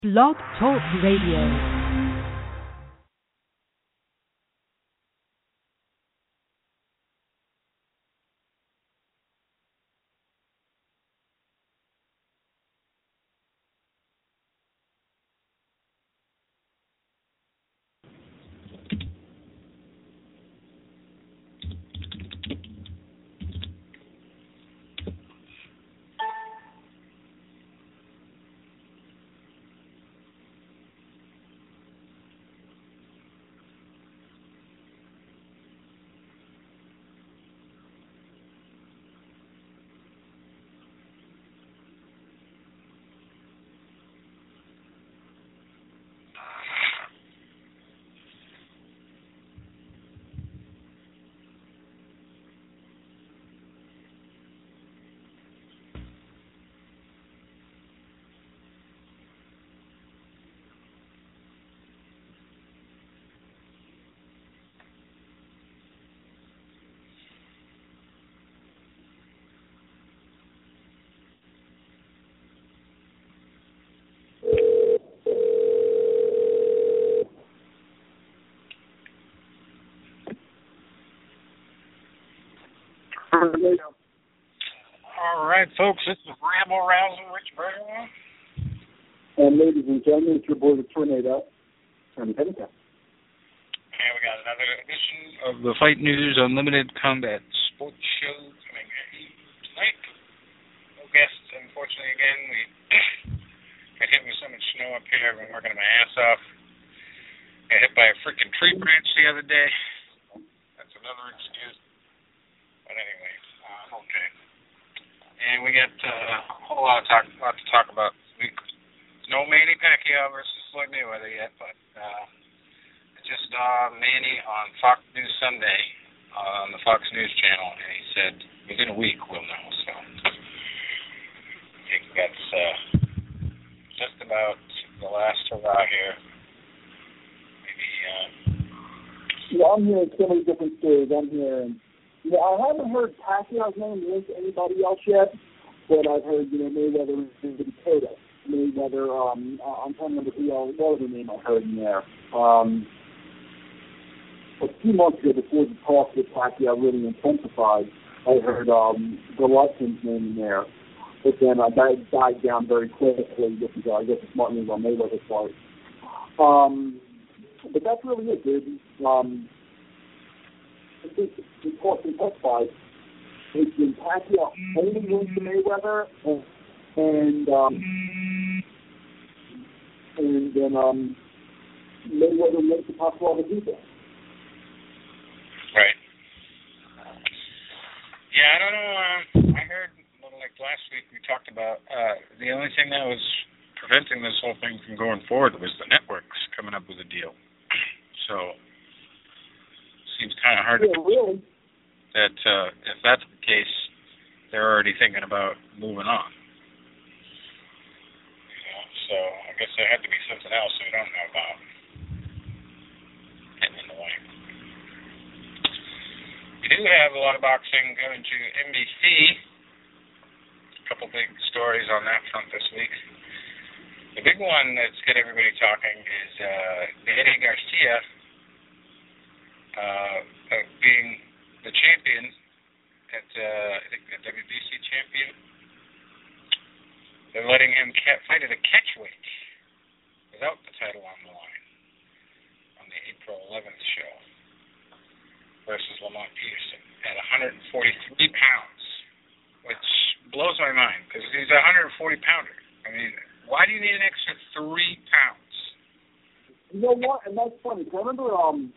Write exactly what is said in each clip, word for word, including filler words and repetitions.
Blog Talk Radio. All right, folks, this is Ramble Rousing Rich Bergeron. And ladies and gentlemen, it's your boy, the Tornado, Tony Pennington. And we got another edition of the Fight News Unlimited Combat Sports Show coming at you tonight. No guests, unfortunately, again. We got hit with so much snow up here. I've been working my ass off. Got hit by a freaking tree branch the other day. That's another excuse. But anyway, uh, I'm okay. And we got uh, a whole lot of talk, lot to talk about this week. There's no Manny Pacquiao versus Floyd Mayweather yet, but uh, I just saw Manny on Fox News Sunday uh, on the Fox News channel, and he said within a week we'll know. So I think that's uh, just about the last hurrah here. Maybe. Uh, yeah, I'm hearing so many different stories. I'm hearing. You know, I haven't heard Pacquiao's name linked to anybody else yet, but I've heard, you know, Mayweather is going to be Cotto. Mayweather, um, I'm trying to remember the other name I heard in there. Um, a few months ago, before the talk with Pacquiao really intensified, I heard um, Golovkin's name in there. But then uh, that died down very quickly, because uh, I guess it's Martin on Mayweather's part. Um, but that's really it, dude. Um, I think the court can testify. It's been Pacquiao only wins to Mayweather, and and, um, and then um, Mayweather makes the possible to do that. Right. Yeah, I don't know. Uh, I heard like last week we talked about uh, the only thing that was preventing this whole thing from going forward was the networks coming up with a deal. So. Seems kind of hard yeah, to really. that uh, if that's the case, they're already thinking about moving on. You know, so I guess there had to be something else we don't know about getting in the way. We do have a lot of boxing going to N B C. A couple big stories on that front this week. The big one that's got everybody talking is uh, Eddie Garcia. Uh, uh, being the champion at, uh, I think the W B C champion, they're letting him ca- fight at a catchweight without the title on the line on the April eleventh show versus Lamont Peterson at one forty-three pounds, which blows my mind because he's a one forty pounder. I mean, why do you need an extra three pounds? You know what? And that's funny. I remember, um,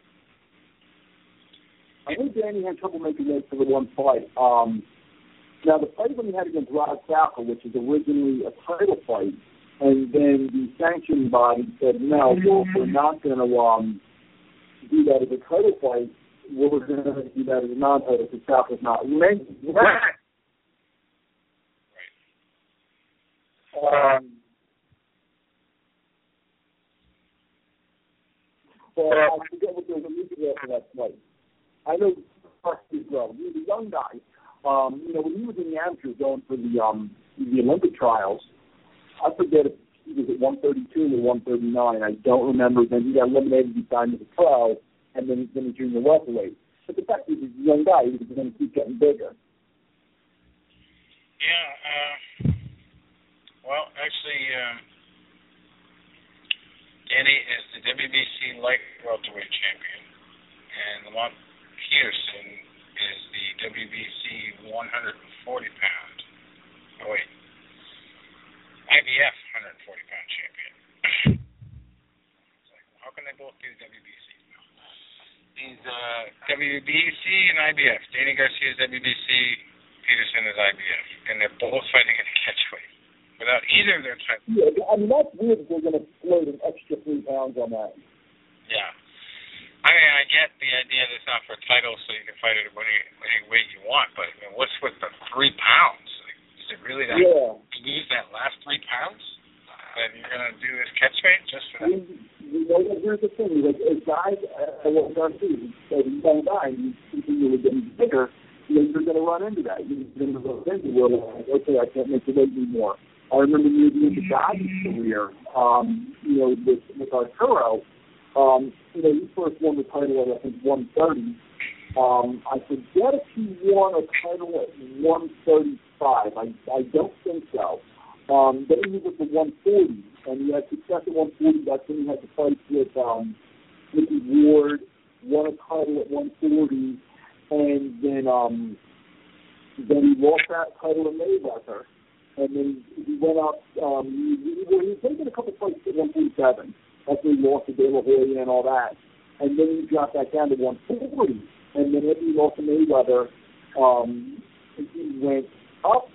I think Danny had trouble making that for the one fight. Um, now, the fight when he had against Rod Falco, which was originally a title fight, and then the sanctioning body said, no, well, we're not going to um, do that as a title fight. We're going to do that as a non-title because Falco's not ready. Right. Um, but I forget what there was a reason for that fight. I know he's well. He was a young guy. Um, you know, when he was in the amateurs going for the um, the Olympic trials, I forget if he was at one thirty-two or one thirty-nine. I don't remember. Then he got eliminated. He signed as a pro, and then then he junior welterweight. But the fact is, he's a young guy. He's going to keep getting bigger. Yeah. Uh, well, actually, um, Danny is the W B C light welterweight champion, and Lamont Peterson is the W B C one forty pound. Oh wait, I B F one forty pound champion. Like, how can they both do W B C now? He's uh, W B C and I B F. Danny Garcia is W B C. Peterson is I B F, and they're both fighting at catchweight without either of their titles. Yeah, I mean that's weird that they're going to float an extra three pounds on that. Yeah. I mean, I get the idea that it's not for a title, so you can fight it at any, any weight you want. But I mean, what's with the three pounds? Like, is it really that? Yeah. You lose that last three pounds, and you're gonna do this catch weight just for that? I mean, you know, here's the thing: like, as guys, I what we're going to see, so the young guy, you continue getting bigger, you know, you're going to run into that. You're going to run into where, like, okay, I can't make the weight anymore. I remember near the end of Dodge's career, um, you know, with with Arturo. Um, you know, he first won the title at, I think, one thirty. Um, I forget if he won a title at one thirty-five. I, I don't think so. Um, then he was at the one forty, and he had success at one forty. That's when he had to fight with um, Mickey Ward, won a title at one forty, and then um, then he lost that title to Mayweather. And then he went up, um, he, he, he was taking a couple fights at one forty-seven. That's when he lost to De La Hoya and all that. And then he dropped that down to one forty. And then after he lost to Mayweather, um, he went up,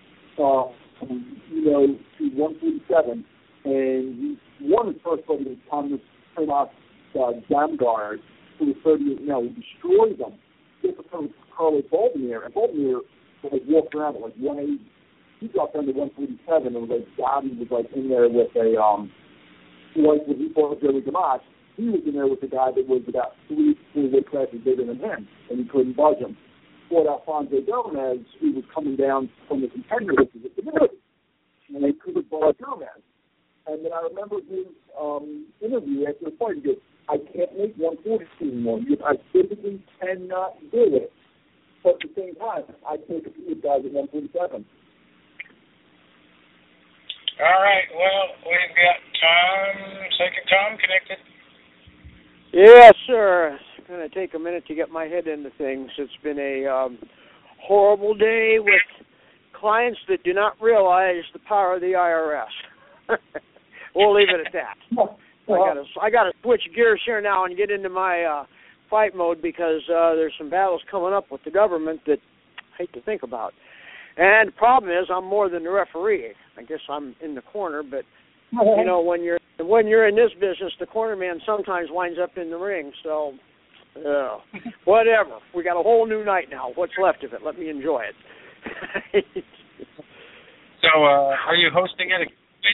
uh, you know, to one forty-seven. And he won his first fight against Thomas Tomas uh, Damgard, who was thirty-eight. Now, he destroyed them. Different from Carlos Baldemir. And Baldemir like, walked around at like one eighty. He dropped down to one forty-seven. And like Bobby was like in there with a... Um, like when he fought Joey Gamache, he was in there with a guy that was about three, four weight classes bigger than him, and he couldn't budge him. Fought Alfonso Gomez, who was coming down from the contender, which was at the middle, and they couldn't bar Gomez. And then I remember his um, interview after the fight. He goes, "I can't make one forty anymore. I physically cannot do it. But at the same time, I can't compete with guys at one forty-seven." All right, well, we've got Tom, Second Tom, connected. Yes, sir. It's going to take a minute to get my head into things. It's been a um, horrible day with clients that do not realize the power of the I R S. We'll leave it at that. I got to I got to switch gears here now and get into my uh, fight mode because uh, there's some battles coming up with the government that I hate to think about. And the problem is I'm more than the referee. I guess I'm in the corner, but you know when you're when you're in this business, the corner man sometimes winds up in the ring. So, uh, whatever. We got a whole new night now. What's left of it? Let me enjoy it. So, uh, are you hosting it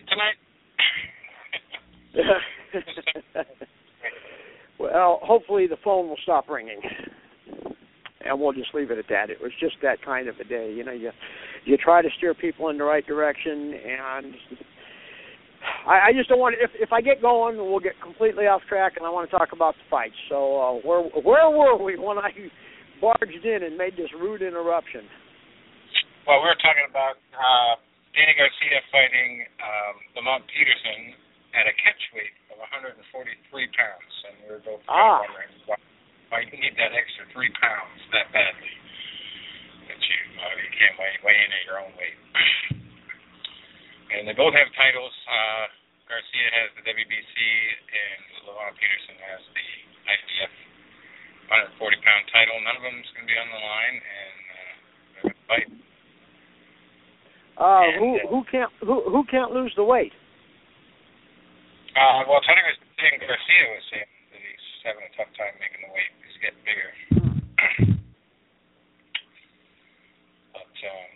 tonight? Well, hopefully the phone will stop ringing. And we'll just leave it at that. It was just that kind of a day. You know, you you try to steer people in the right direction, and I, I just don't want to, if, if I get going, we'll get completely off track, and I want to talk about the fights. So uh, where where were we when I barged in and made this rude interruption? Well, we were talking about uh, Danny Garcia fighting um, Lamont Peterson at a catch weight of one forty-three pounds, and we were both kind ah. of wondering why. Why you need that extra three pounds that badly that you uh, you can't weigh, weigh in at your own weight. And they both have titles. Uh, Garcia has the W B C, and Lamont Peterson has the I B F one forty pound title. None of them is going to be on the line, and uh, they're going to fight. Uh, and, who who can't who who can't lose the weight? Uh, well, Tony was saying Garcia was saying that he's having a tough time making the weight. He's getting bigger. But um,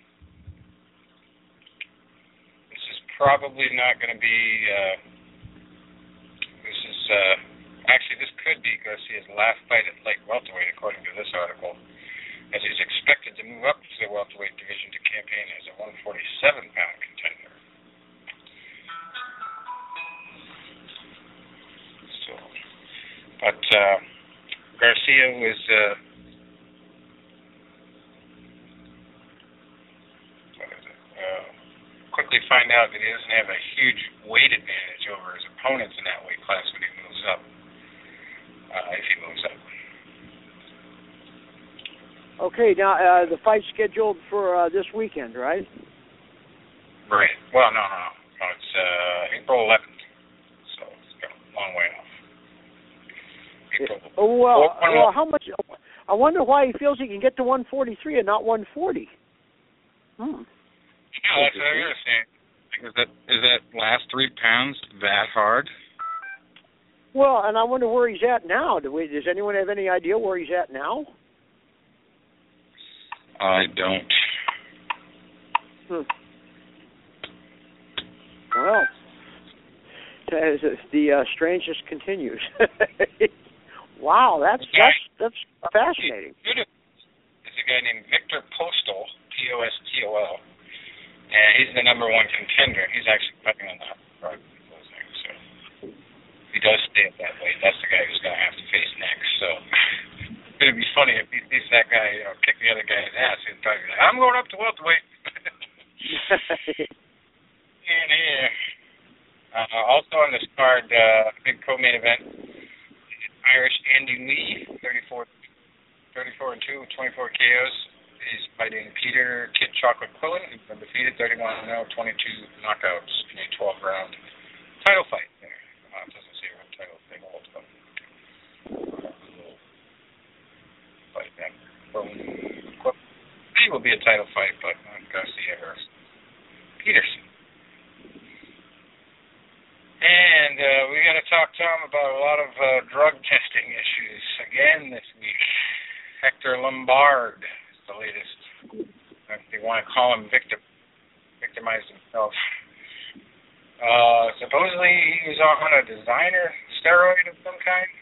this is probably not going to be. Uh, this is uh, actually this could be Garcia's last fight at light welterweight, according to this article, as he's expected to move up to the welterweight division to campaign as a one forty-seven pound contender. But uh, Garcia was uh, what is it? Uh, quickly find out that he doesn't have a huge weight advantage over his opponents in that weight class when he moves up. Uh, if he moves up. Okay, now uh, the fight's scheduled for uh, this weekend, right? Right. Well, no, no, no. no it's uh, April eleventh, so it's got a long way off. April. It, oh well, well, well, how much? I wonder why he feels he can get to one forty-three and not one forty. Hmm. Yeah, that's what I understand. Is that is that last three pounds that hard? Well, and I wonder where he's at now. Do we, does anyone have any idea where he's at now? I don't. Hmm. Well, the uh, strangeness continues. Wow, that's that's that's fascinating. There's a guy named Victor Postal, P O S T O L, and he's the number one contender. He's actually fighting on that card. So if he does stay at that weight, that's the guy who's going to have to face next. So it's going to be funny if he sees that guy, you know, kick the other guy's ass. He'll probably be like, I'm going up to welterweight. And here, uh, also on this card, uh, big co-main event, Irish Andy Lee, thirty-four, thirty-four and two, twenty-four K Os. He's fighting Peter Kid Chocolate Quillen, who's been defeated, thirty-one and oh, twenty-two knockouts in a twelve-round title fight there. Uh, it doesn't say what title they hold, but fight that. It will be a title fight, but not Garcia or Peterson. And uh, we got to talk to him about a lot of uh, drug testing issues again this week. Hector Lombard is the latest. If they want to call him victim, victimized himself. Uh, supposedly he was on a designer steroid of some kind.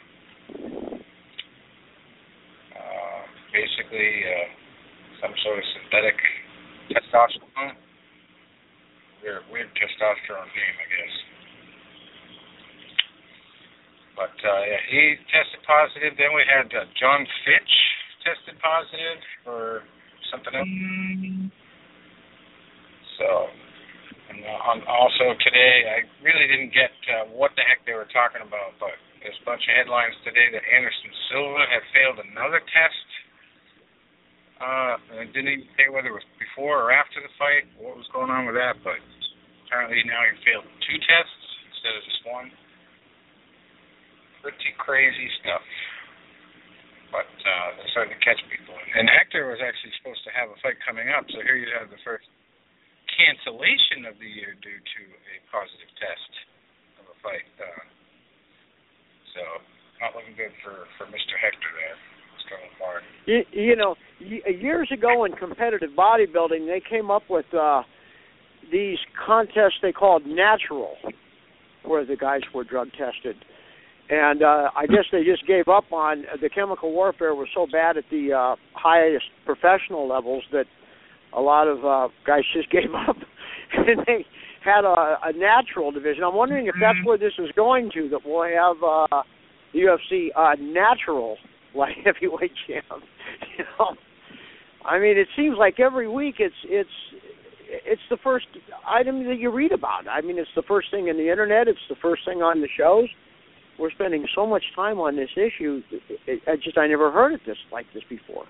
Uh, basically, uh, some sort of synthetic testosterone. Weird, weird testosterone name, I guess. But uh, yeah, he tested positive. Then we had uh, John Fitch tested positive for something else. So, and uh, on, also today, I really didn't get uh, what the heck they were talking about, but there's a bunch of headlines today that Anderson Silva had failed another test. Uh, I didn't even say whether it was before or after the fight, what was going on with that, but apparently now he failed two tests instead of just one. Pretty crazy stuff. But uh, they're starting to catch people. And Hector was actually supposed to have a fight coming up, so here you have the first cancellation of the year due to a positive test of a fight. Uh, so not looking good for, for Mister Hector there. It's going hard. You, you know, years ago in competitive bodybuilding, they came up with uh, these contests they called natural, where the guys were drug tested. And uh, I guess they just gave up on the chemical warfare was so bad at the uh, highest professional levels that a lot of uh, guys just gave up, and they had a, a natural division. I'm wondering if that's where this is going to, that we'll have uh, the U F C uh, natural light heavyweight champ. You know, I mean, it seems like every week it's it's it's the first item that you read about. I mean, it's the first thing in the internet. It's the first thing on the shows. We're spending so much time on this issue. It, it, I just I never heard of this like this before.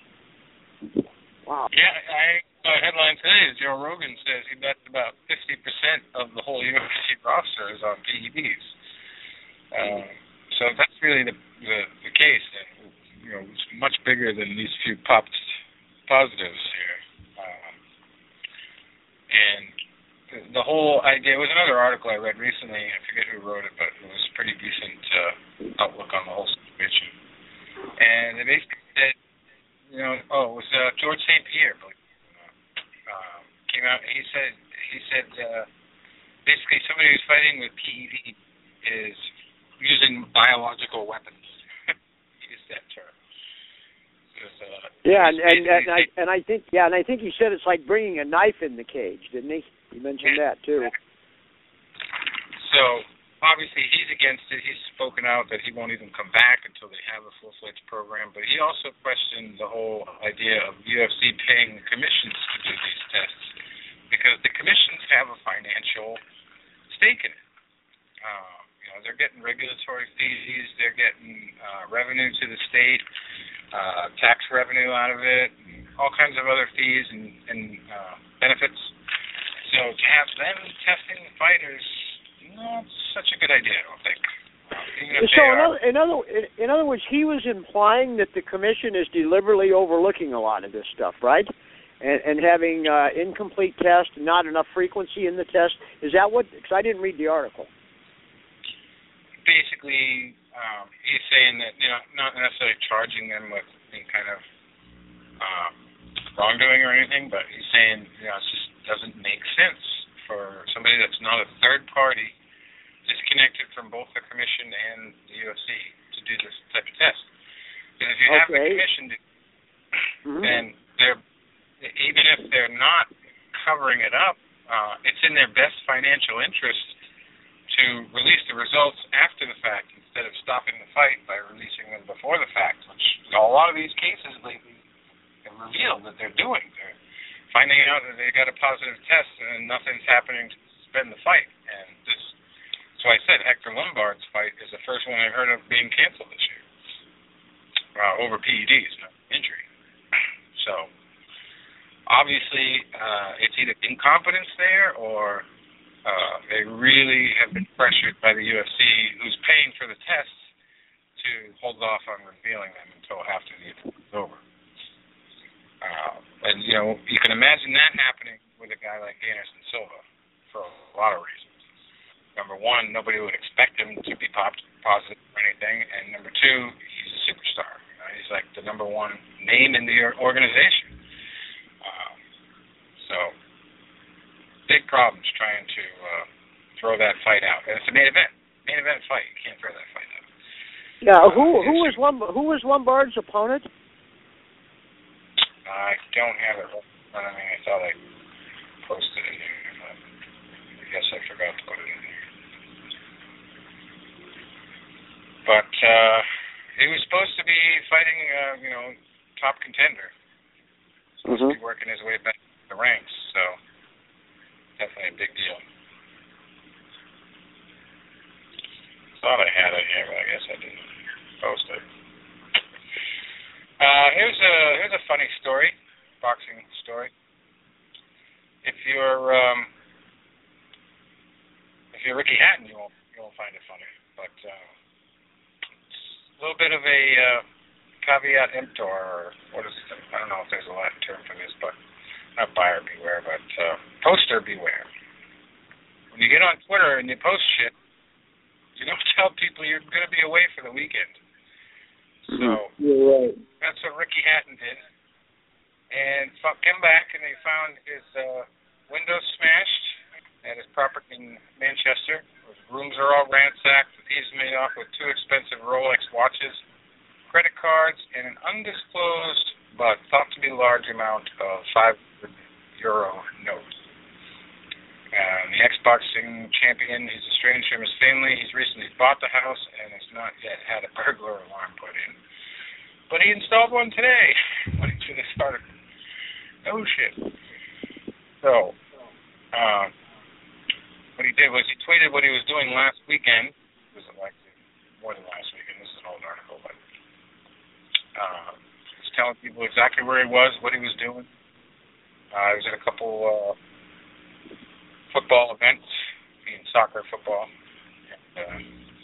Wow. Yeah, I saw a headline today. Joe Rogan says he bets about fifty percent of the whole U F C roster is on P E Ds. Um, so that's really the the, the case. And, you know, it's much bigger than these few popped positives here. Um, and the whole idea, it was another article I read recently, I forget who wrote it, but it was a pretty decent uh, outlook on the whole situation. And they basically said, you know, oh, it was uh, George Saint Pierre, I believe, uh, came out and he said, he said, uh, basically somebody who's fighting with P E D is using biological weapons. He used that term. Was, uh, yeah, and and, and I and I think yeah, and I think he said it's like bringing a knife in the cage, didn't he? You mentioned that too. So obviously he's against it. He's spoken out that he won't even come back until they have a full-fledged program. But he also questioned the whole idea of U F C paying the commissions to do these tests because the commissions have a financial stake in it. Uh, you know, they're getting regulatory fees, they're getting uh, revenue to the state, uh, tax revenue out of it, and all kinds of other fees and, and uh, benefits. So to have them testing the fighters, not such a good idea, I don't think. Uh, so in other, in other in other words, he was implying that the commission is deliberately overlooking a lot of this stuff, right? And, and having uh, incomplete tests, not enough frequency in the test. Is that what? Because I didn't read the article. Basically, um, he's saying that, you know, not necessarily charging them with any kind of um, wrongdoing or anything, but he's saying, you know, it just doesn't make sense for somebody that's not a third party, disconnected from both the commission and the U F C, to do this type of test. Because if you okay. have the commission, mm-hmm. then they're, even if they're not covering it up, uh, it's in their best financial interest to release the results after the fact instead of stopping the fight by releasing them before the fact, which you know, a lot of these cases lately have revealed that they're doing. They're finding out that they got a positive test and nothing's happening to suspend the fight. And this, so I said Hector Lombard's fight is the first one I've heard of being canceled this year uh, over P E Ds, no injury. So obviously uh, it's either incompetence there or Uh, they really have been pressured by the U F C, who's paying for the tests, to hold off on revealing them until after the event is over. Uh, and, you know, you can imagine that happening with a guy like Anderson Silva for a lot of reasons. Number one, nobody would expect him to be pop- positive or anything. And number two, he's a superstar. You know, he's like the number one name in the organization. Uh, so... big problems trying to uh, throw that fight out. And it's a main event, main event fight. You can't throw that fight out. Yeah, who who was Lomb- who was Lombard's opponent? I don't have it. I mean, I thought I posted it here, but I guess I forgot to put it in here. But uh, he was supposed to be fighting, uh, you know, top contender. Supposed mm-hmm. to be working his way back to the ranks, so. Definitely a big deal. Thought I had it here, but I guess I didn't post it. Uh, here's a here's a funny story, boxing story. If you're um, if you're Ricky Hatton, you won't you won't find it funny, but uh, it's a little bit of a uh, caveat emptor, or what is it? I don't know if there's a Latin term for this, but. Not buyer beware, but uh, poster beware. When you get on Twitter and you post shit, you don't tell people you're going to be away for the weekend. So you're right. That's what Ricky Hatton did. And came back and they found his uh, windows smashed at his property in Manchester. His rooms are all ransacked. He's made off with two expensive Rolex watches, credit cards, and an undisclosed but thought to be large amount of five hundred euro note. Uh, the ex-boxing champion is estranged from his family. He's recently bought the house and has not yet had a burglar alarm put in. But he installed one today, according to this article. Oh, shit. So, uh, what he did was he tweeted what he was doing last weekend. It was like more than last weekend. This is an old article, but... Uh, telling people exactly where he was, what he was doing. Uh, he was at a couple uh, football events, being soccer, football. And, uh,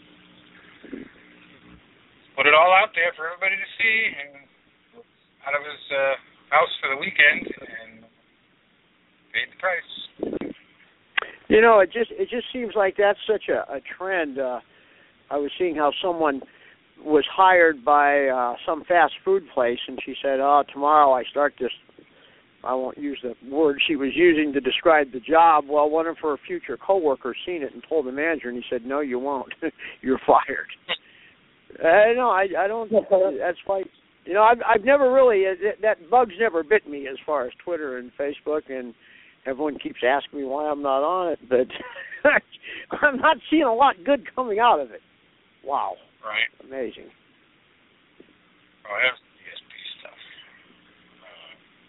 put it all out there for everybody to see, and out of his uh, house for the weekend, and paid the price. You know, it just it just seems like that's such a, a trend. Uh, I was seeing how someone was hired by uh, some fast food place, and she said, oh, tomorrow I start this, I won't use the word she was using to describe the job. Well, one of her future coworkers seen it and told the manager, and he said, no, you won't. You're fired. I know, I, I don't, that's like, you know, I've, I've never really, that bug's never bit me as far as Twitter and Facebook and everyone keeps asking me why I'm not on it, but I'm not seeing a lot good coming out of it. Wow. Right. Amazing. Oh, I have D S P stuff. Uh,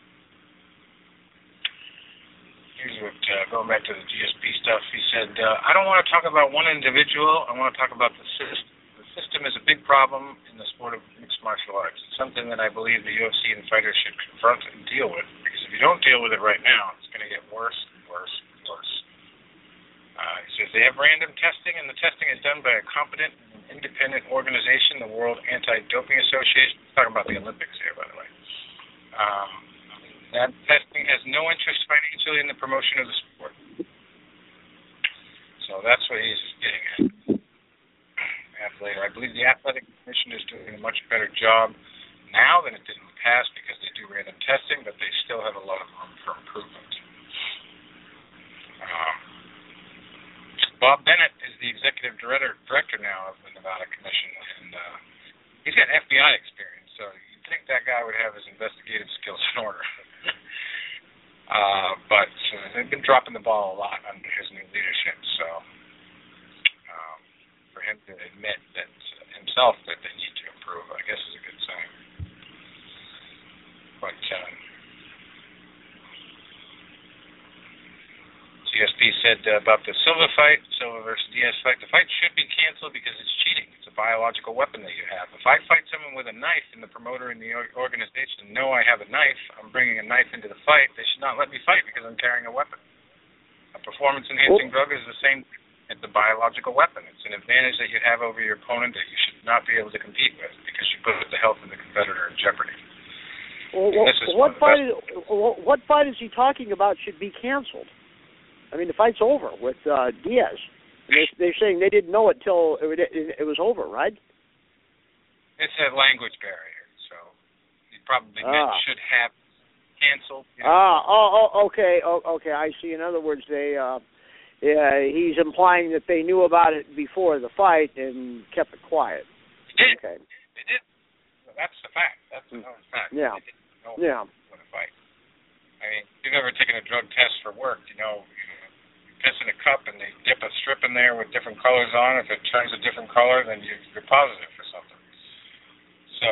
here's what, uh, going back to the D S P stuff, he said, uh, I don't want to talk about one individual, I want to talk about the system. The system is a big problem in the sport of mixed martial arts. It's something that I believe the U F C and fighters should confront and deal with, because if you don't deal with it right now, it's going to get worse and worse and worse. Uh, he says they have random testing, and the testing is done by a competent and independent organization, the World Anti-Doping Association. He's talking about the Olympics here, by the way. Um, that testing has no interest financially in the promotion of the sport. So that's what he's getting at. Later. I believe the Athletic Commission is doing a much better job now than it did in the past because they do random testing, but they still have a lot of room for improvement. Um, Bob Bennett is the executive director, director now of the Nevada Commission, and uh, he's got F B I experience, so you'd think that guy would have his investigative skills in order. uh, but uh, they've been dropping the ball a lot under his new leadership, so um, for him to admit that uh, himself that they need to improve, I guess is a good sign. But um, G S P said uh, about the Silva fight, Silva versus Diaz fight, the fight should be canceled because it's cheating. It's a biological weapon that you have. If I fight someone with a knife and the promoter in the organization know I have a knife, I'm bringing a knife into the fight, they should not let me fight because I'm carrying a weapon. A performance-enhancing drug is the same. It's a biological weapon. It's an advantage that you have over your opponent that you should not be able to compete with because you put the health of the competitor in jeopardy. Well, what, what fight? Is, what fight is he talking about should be canceled? I mean, the fight's over with uh, Diaz. They, they're saying they didn't know it till it, it, it was over, right? It's a language barrier, so he probably ah. meant should have canceled. You know? Ah, oh, oh, okay, oh, okay, I see. In other words, they, uh, yeah, he's implying that they knew about it before the fight and kept it quiet. They did. Okay. They did. Well, that's the fact. That's the known fact. Yeah. They didn't know yeah. about the fight. I mean, you've ever taken a drug test for work, you know, you piss in a cup and they dip a strip in there with different colors on. If it turns a different color, then you, you're positive for something. So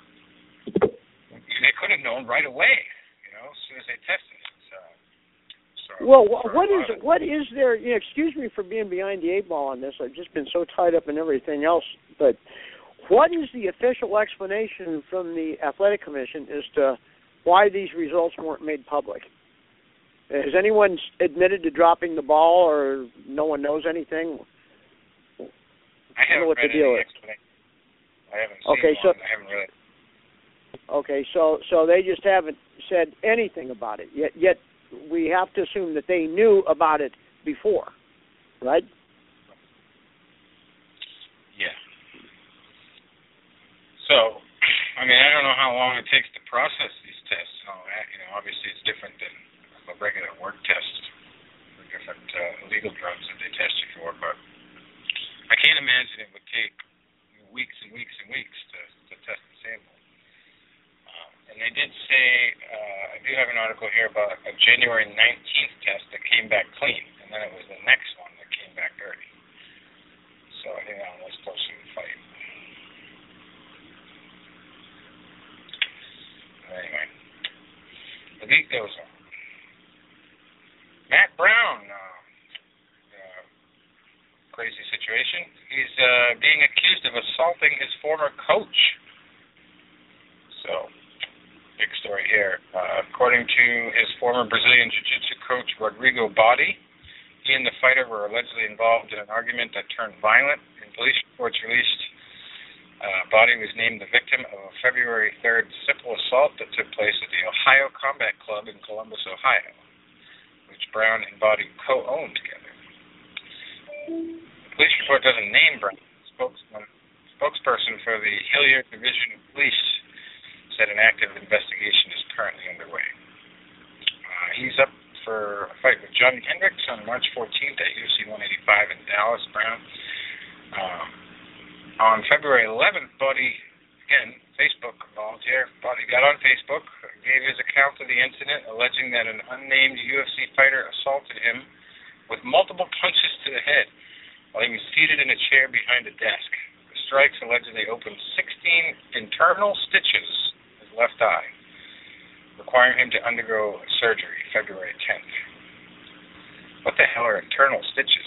they could have known right away, you know, as soon as they tested it. So, so well, what is what is there? You know, excuse me for being behind the eight ball on this. I've just been so tied up in everything else. But what is the official explanation from the Athletic Commission as to why these results weren't made public? Has anyone admitted to dropping the ball, or no one knows anything? I haven't I don't know what read the deal any is. I haven't seen okay, one. so, I haven't really. Okay, so so they just haven't said anything about it yet. Yet we have to assume that they knew about it before, right? Yeah. So, I mean, I don't know how long it takes to process these tests and all that. You know, obviously it's different than a regular work test for different uh, illegal drugs that they test you for, but I can't imagine it would take weeks and weeks and weeks to, to test the sample. Um, and they did say, uh, I do have an article here about a January nineteenth test that came back clean, and then it was the next one that came back dirty. So I think that was close to the fight. Anyway, the beat goes on. Matt Brown, uh, uh, crazy situation. He's uh, being accused of assaulting his former coach. So, big story here. Uh, according to his former Brazilian Jiu-Jitsu coach, Rodrigo Botti, he and the fighter were allegedly involved in an argument that turned violent. In police reports released, uh, Botti was named the victim of a February third simple assault that took place at the Ohio Combat Club in Columbus, Ohio, which Brown and Botti co-owned together. The police report doesn't name Brown. Spokesman, spokesperson for the Hilliard Division of Police said an active investigation is currently underway. Uh, he's up for a fight with John Hendricks on March fourteenth at U F C one eighty-five in Dallas, Brown. Um, on February eleventh, Botti, again, Facebook volunteer, Botti got on Facebook, gave his account of the incident, alleging that an unnamed U F C fighter assaulted him with multiple punches to the head while he was seated in a chair behind a desk. The strikes allegedly opened sixteen internal stitches in his left eye, requiring him to undergo surgery February tenth. What the hell are internal stitches?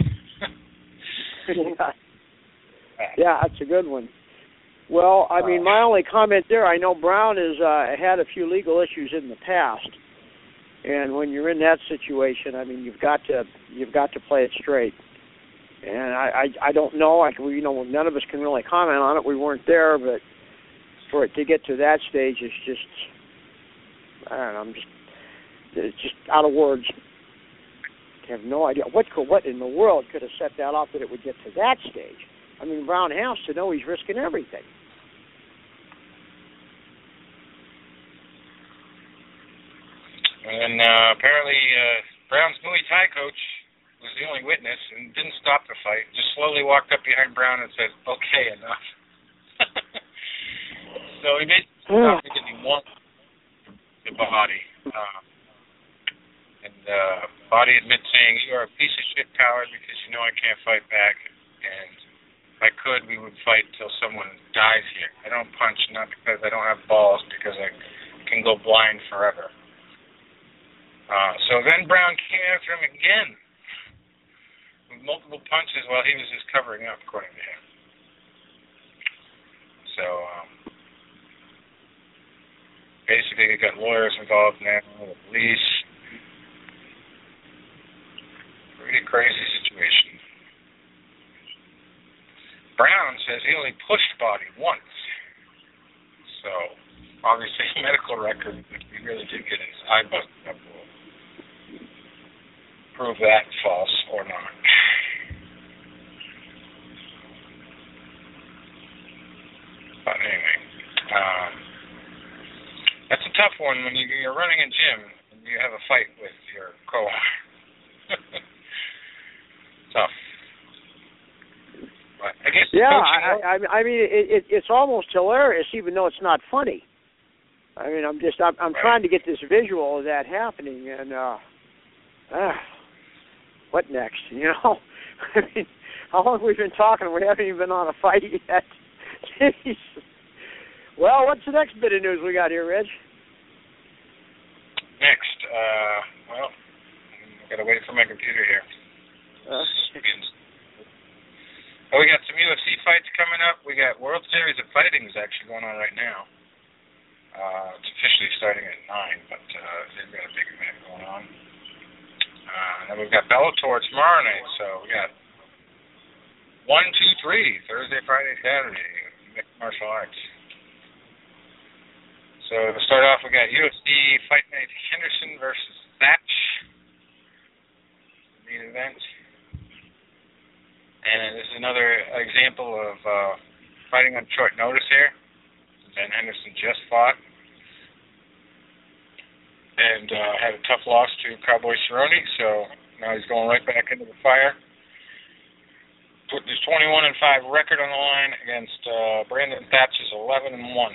yeah. yeah, that's a good one. Well, I mean, my only comment there, I know Brown has uh, had a few legal issues in the past, and when you're in that situation, I mean, you've got to you've got to play it straight. And I, I, I don't know, I, you know, none of us can really comment on it. We weren't there, but for it to get to that stage is just, I don't know, I'm just, it's just out of words. I have no idea what could, what in the world could have set that up that it would get to that stage. I mean, Brown has to know he's risking everything. And uh, apparently uh, Brown's Muay Thai coach was the only witness and didn't stop the fight, just slowly walked up behind Brown and said, okay, enough. So he made stop because he wanted the body. Uh, and uh, body admits saying, you are a piece of shit coward because you know I can't fight back. And if I could, we would fight till someone dies here. I don't punch not because I don't have balls, because I can go blind forever. Uh, so then Brown came after him again with multiple punches while he was just covering up, according to him. So, um, basically, we got lawyers involved now, the police. Pretty crazy situation. Brown says he only pushed Body once. So, obviously, medical record, if he really did get his eye busted up, will prove that false or not. But anyway, um, that's a tough one when you, you're running a gym and you have a fight with your co-owner. Tough. But I guess yeah, I, I, I mean, it, it, it's almost hilarious, even though it's not funny. I mean, I'm just, I'm, I'm right. trying to get this visual of that happening, and uh, uh, what next? You know, I mean, how long have we been talking? We haven't even been on a fight yet. Jeez. Well, what's the next bit of news we got here, Reg? Next, uh, well, I gotta wait for my computer here. Uh, oh, we got some U F C fights coming up. We got World Series of Fighting is actually going on right now. Uh, it's officially starting at nine, but uh, they've got a big event going on. Uh, and then we've got Bellator tomorrow night, so we got one, two, three, Thursday, Friday, Saturday, mixed martial arts. So to start off, we got U F C Fight Night Henderson versus Thatch, the main event. And this is another example of uh, fighting on short notice here. Ben Henderson just fought and uh, had a tough loss to Cowboy Cerrone, so now he's going right back into the fire. Putting his twenty-one and five record on the line against uh, Brandon Thatch's eleven and one.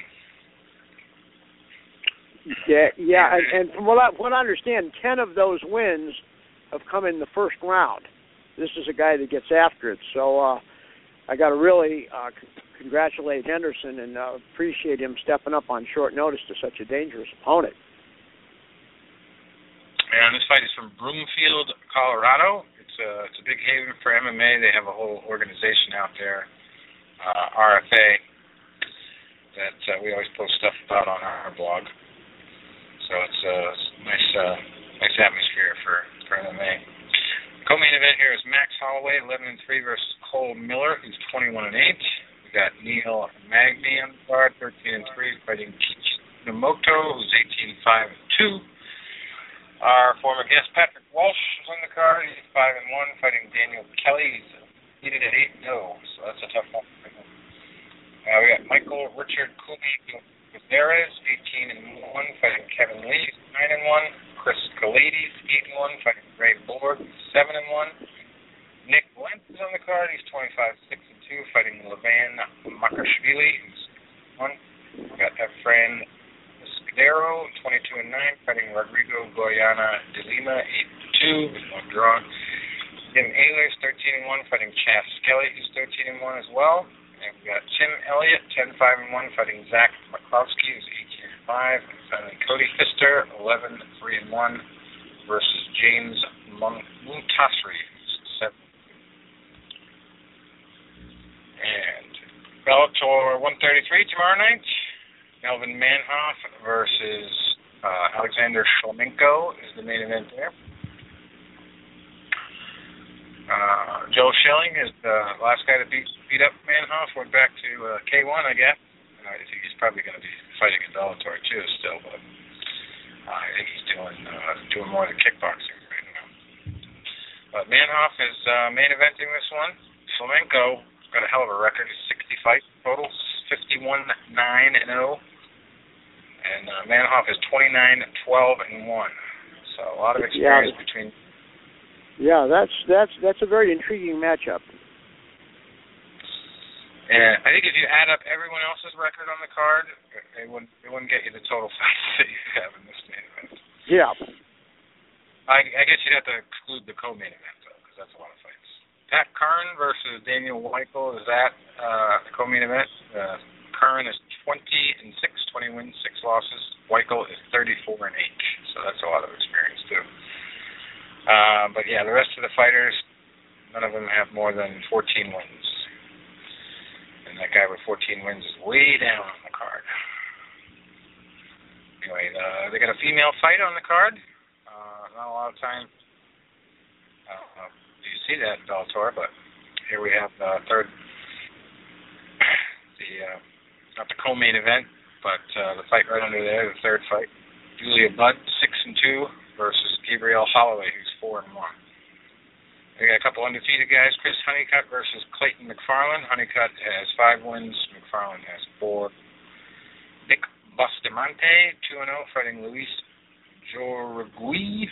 Yeah, yeah, and, and from what I, what I understand, ten of those wins have come in the first round. This is a guy that gets after it, so uh, I got to really uh, c- congratulate Henderson and uh, appreciate him stepping up on short notice to such a dangerous opponent. And this fight is from Broomfield, Colorado. It's a, it's a big haven for M M A. They have a whole organization out there, uh, R F A, that uh, we always post stuff about on our blog. So it's a, it's a nice, uh, nice atmosphere for, for M M A. Co-main event here is Max Holloway, eleven and three versus Cole Miller, who's twenty-one and eight. We got Neil Magny on the card, thirteen and three, fighting Namoto, who's eighteen and five and two. Our former guest Patrick Walsh is on the card. He's five and one, fighting Daniel Kelly. He's seated at eight and zero, so that's a tough one for him. Uh, we got Michael Richard Cooley Gutierrez, eighteen and one, fighting Kevin Lee, nine and one. Chris Kalades, eight and one, fighting Ray Borg, seven and one. Nick Lentz is on the card. He's twenty-five six and two, fighting Levan Makashvili, who's one. We got Efrain Cordero, twenty-two and nine, fighting Rodrigo Goyana de Lima, eight and two, with one draw. Tim Ehlers, thirteen and one, fighting Chas Skelly, who's thirteen and one as well. And we got Tim Elliott, ten five and one, fighting Zach McCloskey, who's eighteen and five. And finally, Cody Pfister, eleven three and one, versus James Muntasri, who's seven. And Bellator one thirty-three tomorrow night. Melvin Manhoff versus uh, Alexander Shlemenko is the main event there. Uh, Joe Schilling is the last guy to beat, beat up Manhoff. Went back to uh, K one, I guess. Uh, I think he's probably going to be fighting in Bellator too still, but uh, I think he's doing uh, doing more of the kickboxing right now. But Manhoff is uh, main eventing this one. Shlemenko got a hell of a record. He's sixty fights total, fifty-one nine and oh. And uh, Manhoff is twenty-nine twelve and one. So a lot of experience yeah. between. Yeah, that's that's that's a very intriguing matchup. And I think if you add up everyone else's record on the card, it wouldn't it wouldn't get you the total fights that you have in this main event. Yeah. I, I guess you'd have to exclude the co-main event though, because that's a lot of fights. Pat Curran versus Daniel Weichel, is that uh, the co-main event? Uh, Curran is twenty and six, twenty wins, six losses. Weichel is thirty-four and eight, so that's a lot of experience too. Uh, but yeah, the rest of the fighters, none of them have more than fourteen wins. And that guy with fourteen wins is way down on the card. Anyway, uh, they got a female fight on the card. Uh, not a lot of time. I don't know if you see that in Bellator, but here we have the third, the uh, not the co-main event, but uh, the fight right under there, the third fight. Julia Budd, six and two, versus Gabriel Holloway, who's four and one. We got a couple undefeated guys. Chris Honeycutt versus Clayton McFarlane. Honeycutt has five wins. McFarlane has four. Nick Bustamante, two and zero, fighting Luis Jorgui.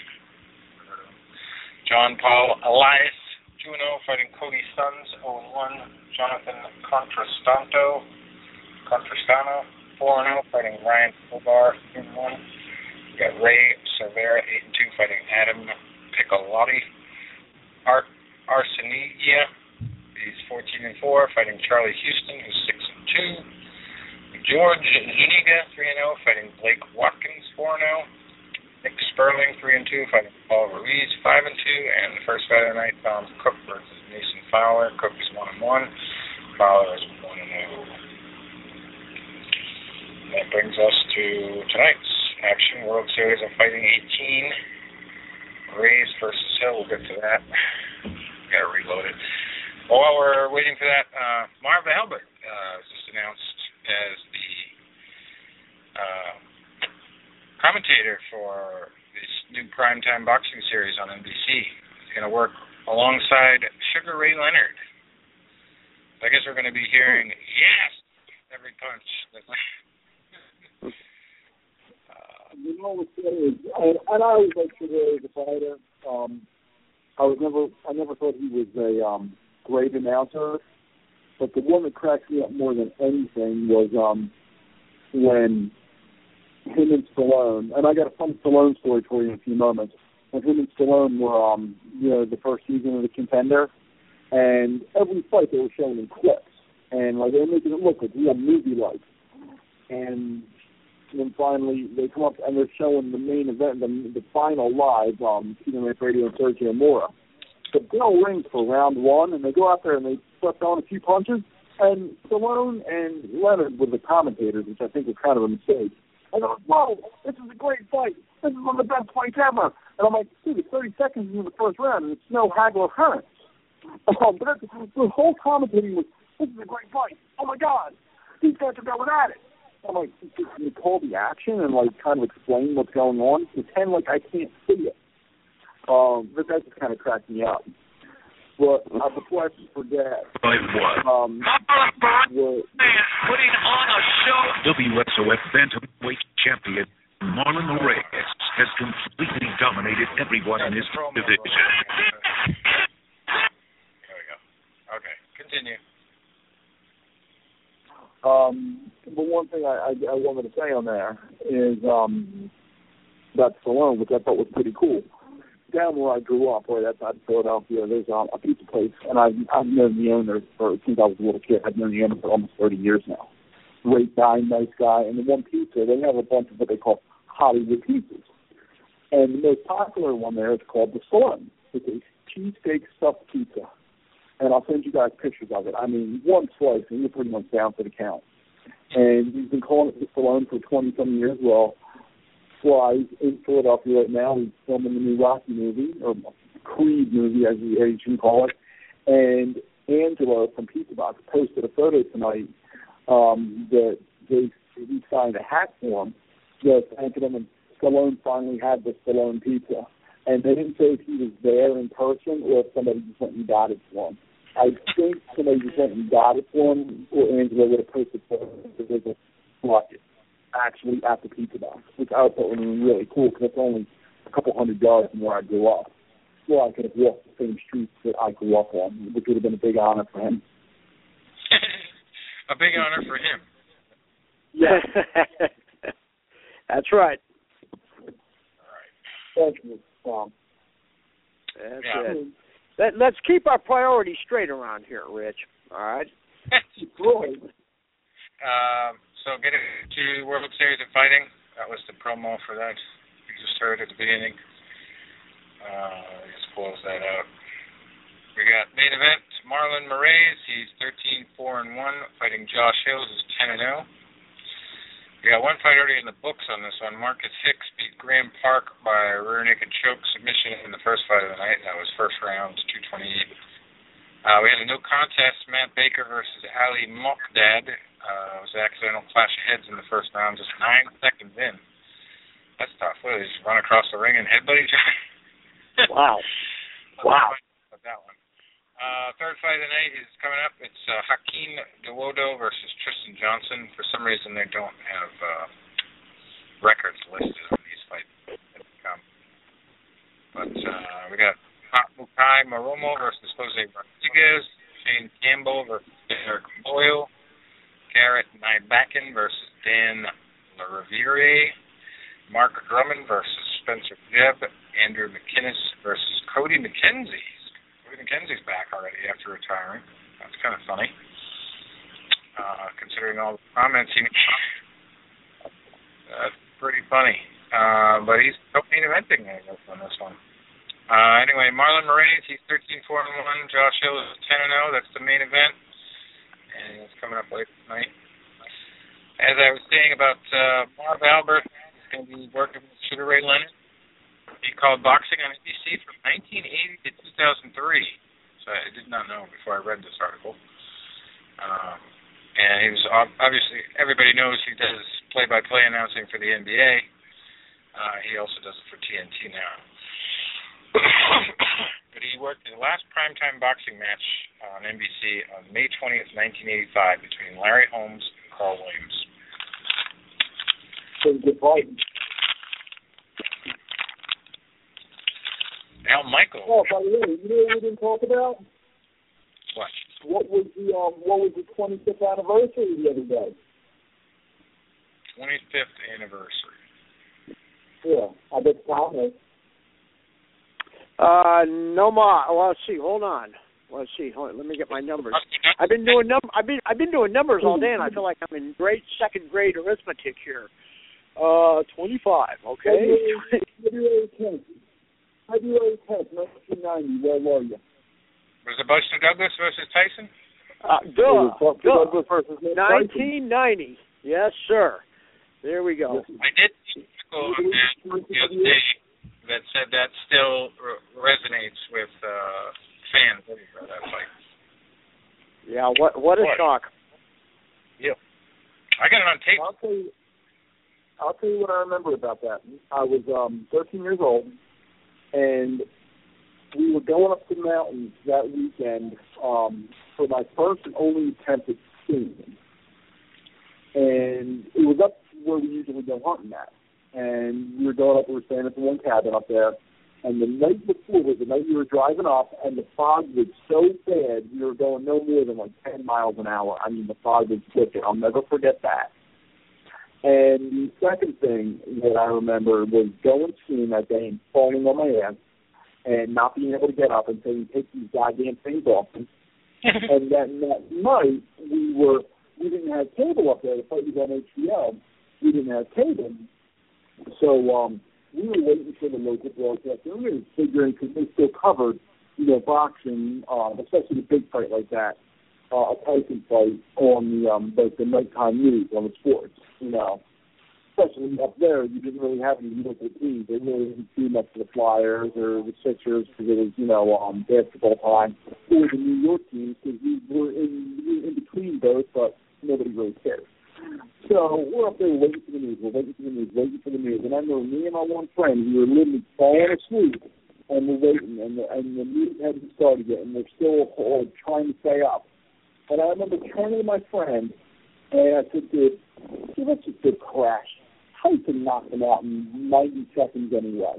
John Paul Elias, two and zero, fighting Cody Sons, zero and one. Jonathan Contrastanto, Contrastano, four and zero, fighting Ryan Kobar, two and one. We got Ray Cervera, eight and two, fighting Adam Piccolotti. Art Arsenigia, he's fourteen and four, fighting Charlie Houston, who's six and two. George Zuniga, three and zero, fighting Blake Watkins, four and zero. Nick Sperling, three and two, fighting Paul Ruiz, five and two. And the first fight of the night, Tom Cook versus Mason Fowler. Cook is one and one. Fowler is one and zero. That brings us to tonight's action. World Series of Fighting eighteen. Rays versus Hill. We'll get to that. Got to reload it. Well, while we're waiting for that, uh, Marv Albert uh, was just announced as the uh, commentator for this new primetime boxing series on N B C. He's going to work alongside Sugar Ray Leonard. So I guess we're going to be hearing yes every punch. You know what's funny is, and, and I always liked Sugar Ray as a fighter. Um, I was never, I never thought he was a um, great announcer. But the one that cracks me up more than anything was um, when him and Stallone, and I got a funny Stallone story for you in a few moments. When him and Stallone were, um, you know, the first season of The Contender, and every fight they were showing in clips, and like they were making it look like real movie-like. And then finally they come up and they're showing the main event, the, the final live, um, T M S Radio and Sergio Mora. The bell rings for round one, and they go out there and they start throwing a few punches. And Stallone and Leonard were the commentators, which I think was kind of a mistake. And they're like, whoa, this is a great fight. This is one of the best fights ever. And I'm like, dude, it's thirty seconds into the first round, and it's no Hagler Hearns. Um, but the whole commentating was, this is a great fight. Oh, my God. These guys are going at it. I'm like, can you call the action and, like, kind of explain what's going on? Pretend like I can't see it. Um, but that just kind of cracked me up. But uh, before I forget, um, the, putting on a show. W S O F bantamweight champion Marlon Moraes has completely dominated everyone in his division. There we go. Okay, continue. Um, but one thing I, I, I wanted to say on there is um, about Stallone, which I thought was pretty cool. Down where I grew up, right outside Philadelphia, there's um, a pizza place, and I've, I've known the owner for, since I was a little kid. I've known the owner for almost thirty years now. Great guy, nice guy. And the one pizza, they have a bunch of what they call Hollywood pizzas. And the most popular one there is called the Stallone. It's a cheesesteak stuffed pizza. And I'll send you guys pictures of it. I mean, one slice, and you're pretty much down for the count. And we've been calling it the Stallone for twenty-some years. Well, flies in Philadelphia right now. He's filming the new Rocky movie, or Creed movie, as you, as you can call it. And Angela from Pizza Box posted a photo tonight um, that they he signed a hat for him, just thanking him, and Stallone finally had the Stallone pizza. And they didn't say if he was there in person or if somebody just went and got it for him. I think somebody just went and got it for him, or Angela would have posted photos because they brought it actually at the Pizza Box, which I thought was really cool because it's only a couple hundred yards from where I grew up. Well, I could have walked the same streets that I grew up on, which would have been a big honor for him. A big honor for him. Yeah. That's right. Thank you, Tom. That's yeah. it. Let, let's keep our priorities straight around here, Rich. All right? Right. Um, so get it to World Series of Fighting. That was the promo for that. You just heard at the beginning. Uh, let's close that out. We got main event, Marlon Moraes. He's thirteen four and one, fighting Josh Hills, who's ten and oh. We got one fight already in the books on this one. Marcus Hicks beat Graham Park by rear naked choke submission in the first fight of the night. That was first round, two twenty-eight. Uh, we had a no contest, Matt Baker versus Ali Mokdad. Uh, it was an accidental clash of heads in the first round, just nine seconds in. That's tough. What, they just run across the ring and headbutt each other? Wow. Wow. That one. Uh, third fight of the night is coming up. It's uh, Hakeem Dawodo versus Tristan Johnson. For some reason, they don't have uh, records listed on these fights. But uh, we got Mukai Maromo versus Jose Rodriguez, Shane Campbell versus Derek Boyle, Garrett Nybacken versus Dan LaRiviere, Mark Drummond versus Spencer Jebb, Andrew McInnes versus Cody McKenzie. Cody McKenzie's back already after retiring. That's kind of funny, uh, considering all the comments he made. That's pretty funny. Uh, but he's main eventing on this one. Uh, anyway, Marlon Moraes, he's thirteen four and one. Josh Hill is ten and oh. That's the main event. And it's coming up late tonight. As I was saying about uh, Marv Albert, he's going to be working with Sugar Ray Leonard. He called boxing on N B C from nineteen eighty to two thousand three. So I did not know before I read this article. Um, and he was obviously, everybody knows he does play-by-play announcing for the N B A. Uh, he also does it for T N T now. But he worked his last primetime boxing match on N B C on May twentieth, nineteen eighty-five, between Larry Holmes and Carl Williams. So good fight. Al Michael. Oh, by the way, you know what we didn't talk about? What? What was the um, what was the twenty-fifth anniversary the other day? twenty-fifth anniversary. Yeah, I bet Tom is. Uh, no more. Well, let's see. Hold on. Let's see. Hold on. Let me get my numbers. I've been doing num. I've been I've been doing numbers all day, and I feel like I'm in grade second grade arithmetic here. Uh, twenty-five. Okay. February tenth. February tenth, nineteen ninety. Where were you? Was it Buster Douglas versus Tyson? Uh, duh. Buster duh. Douglas versus nineteen ninety. Yes, sir. There we go. I did see an article on that the other day that said that still re- resonates with uh, fans of that fight. Yeah, what what a Boy. shock. Yeah. I got it on tape. I'll tell you. I'll tell you what I remember about that. I was um, thirteen years old, and we were going up the mountains that weekend um, for my first and only attempt at skiing. And it was up where we usually go hunting at. And we were going up, we were staying at the one cabin up there, And the night before was the night we were driving up, and the fog was so bad, we were going no more than like ten miles an hour. I mean, the fog was thick. I'll never forget that. And the second thing that I remember was going skiing that day and falling on my ass and not being able to get up and saying, take these goddamn things off. And then that night, we were, we didn't have cable up there. The fight was on H B O. We didn't have cable. So um, we were waiting for the local broadcast. And we were figuring, because they still covered, you know, boxing, uh, especially a big fight like that, uh, a Tyson fight on the, um, the, the nighttime news on the sports, you know. Especially up there, you didn't really have any local teams. They really didn't see much of the Flyers or the Sixers because it was, you know, um, basketball time, or the New York teams because we were in, we were in between both, but nobody really cared. So we're up there waiting for the news. We're waiting for the news, waiting for the news. And I know me and my one friend, we were literally falling asleep, and we're waiting, and the, and the news hadn't started yet, and we're still uh, trying to stay up. And I remember turning to my friend, and I said, dude, let's just do a crash. Tyson knocked him out in ninety seconds anyway.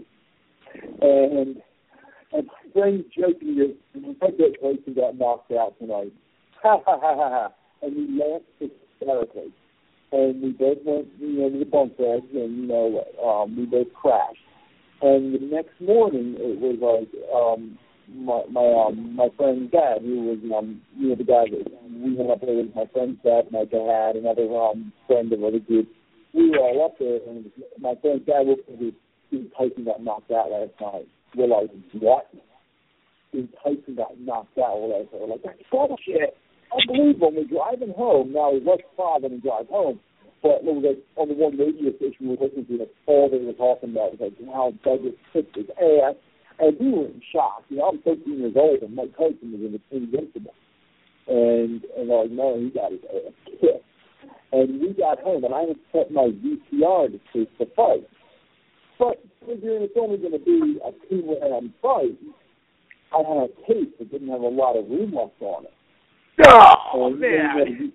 And and my friend joking me, I bet Tyson got knocked out tonight. Ha ha ha ha ha. And we laughed hysterically. And we both went, you know, to the bunk beds, and, you know, um, we both crashed. And the next morning, it was like um, my my um, my friend's dad, who was, um, you know, the guy that we went up there with, my friend's dad, my dad, another um, friend of the group. We were all up there, and my friend's dad looked at me, Tyson got knocked out last night. We're like, what? Tyson got knocked out last night. We're like, that's bullshit. Unbelievable. We're driving home. Now, it was five when we drive home, but it was like on the one radio station we were listening to, that's all they were talking about. It was like, wow, Douglas kicked his ass. And we were in shock. You know, I'm thirteen years old, and Mike Tyson was invincible. And, and I was like, no, he got his ass kicked. And we got home, and I had set my V C R to tape the fight. But figuring it's only going to be a two-round fight, I had a tape that didn't have a lot of room left on it. Oh, and man.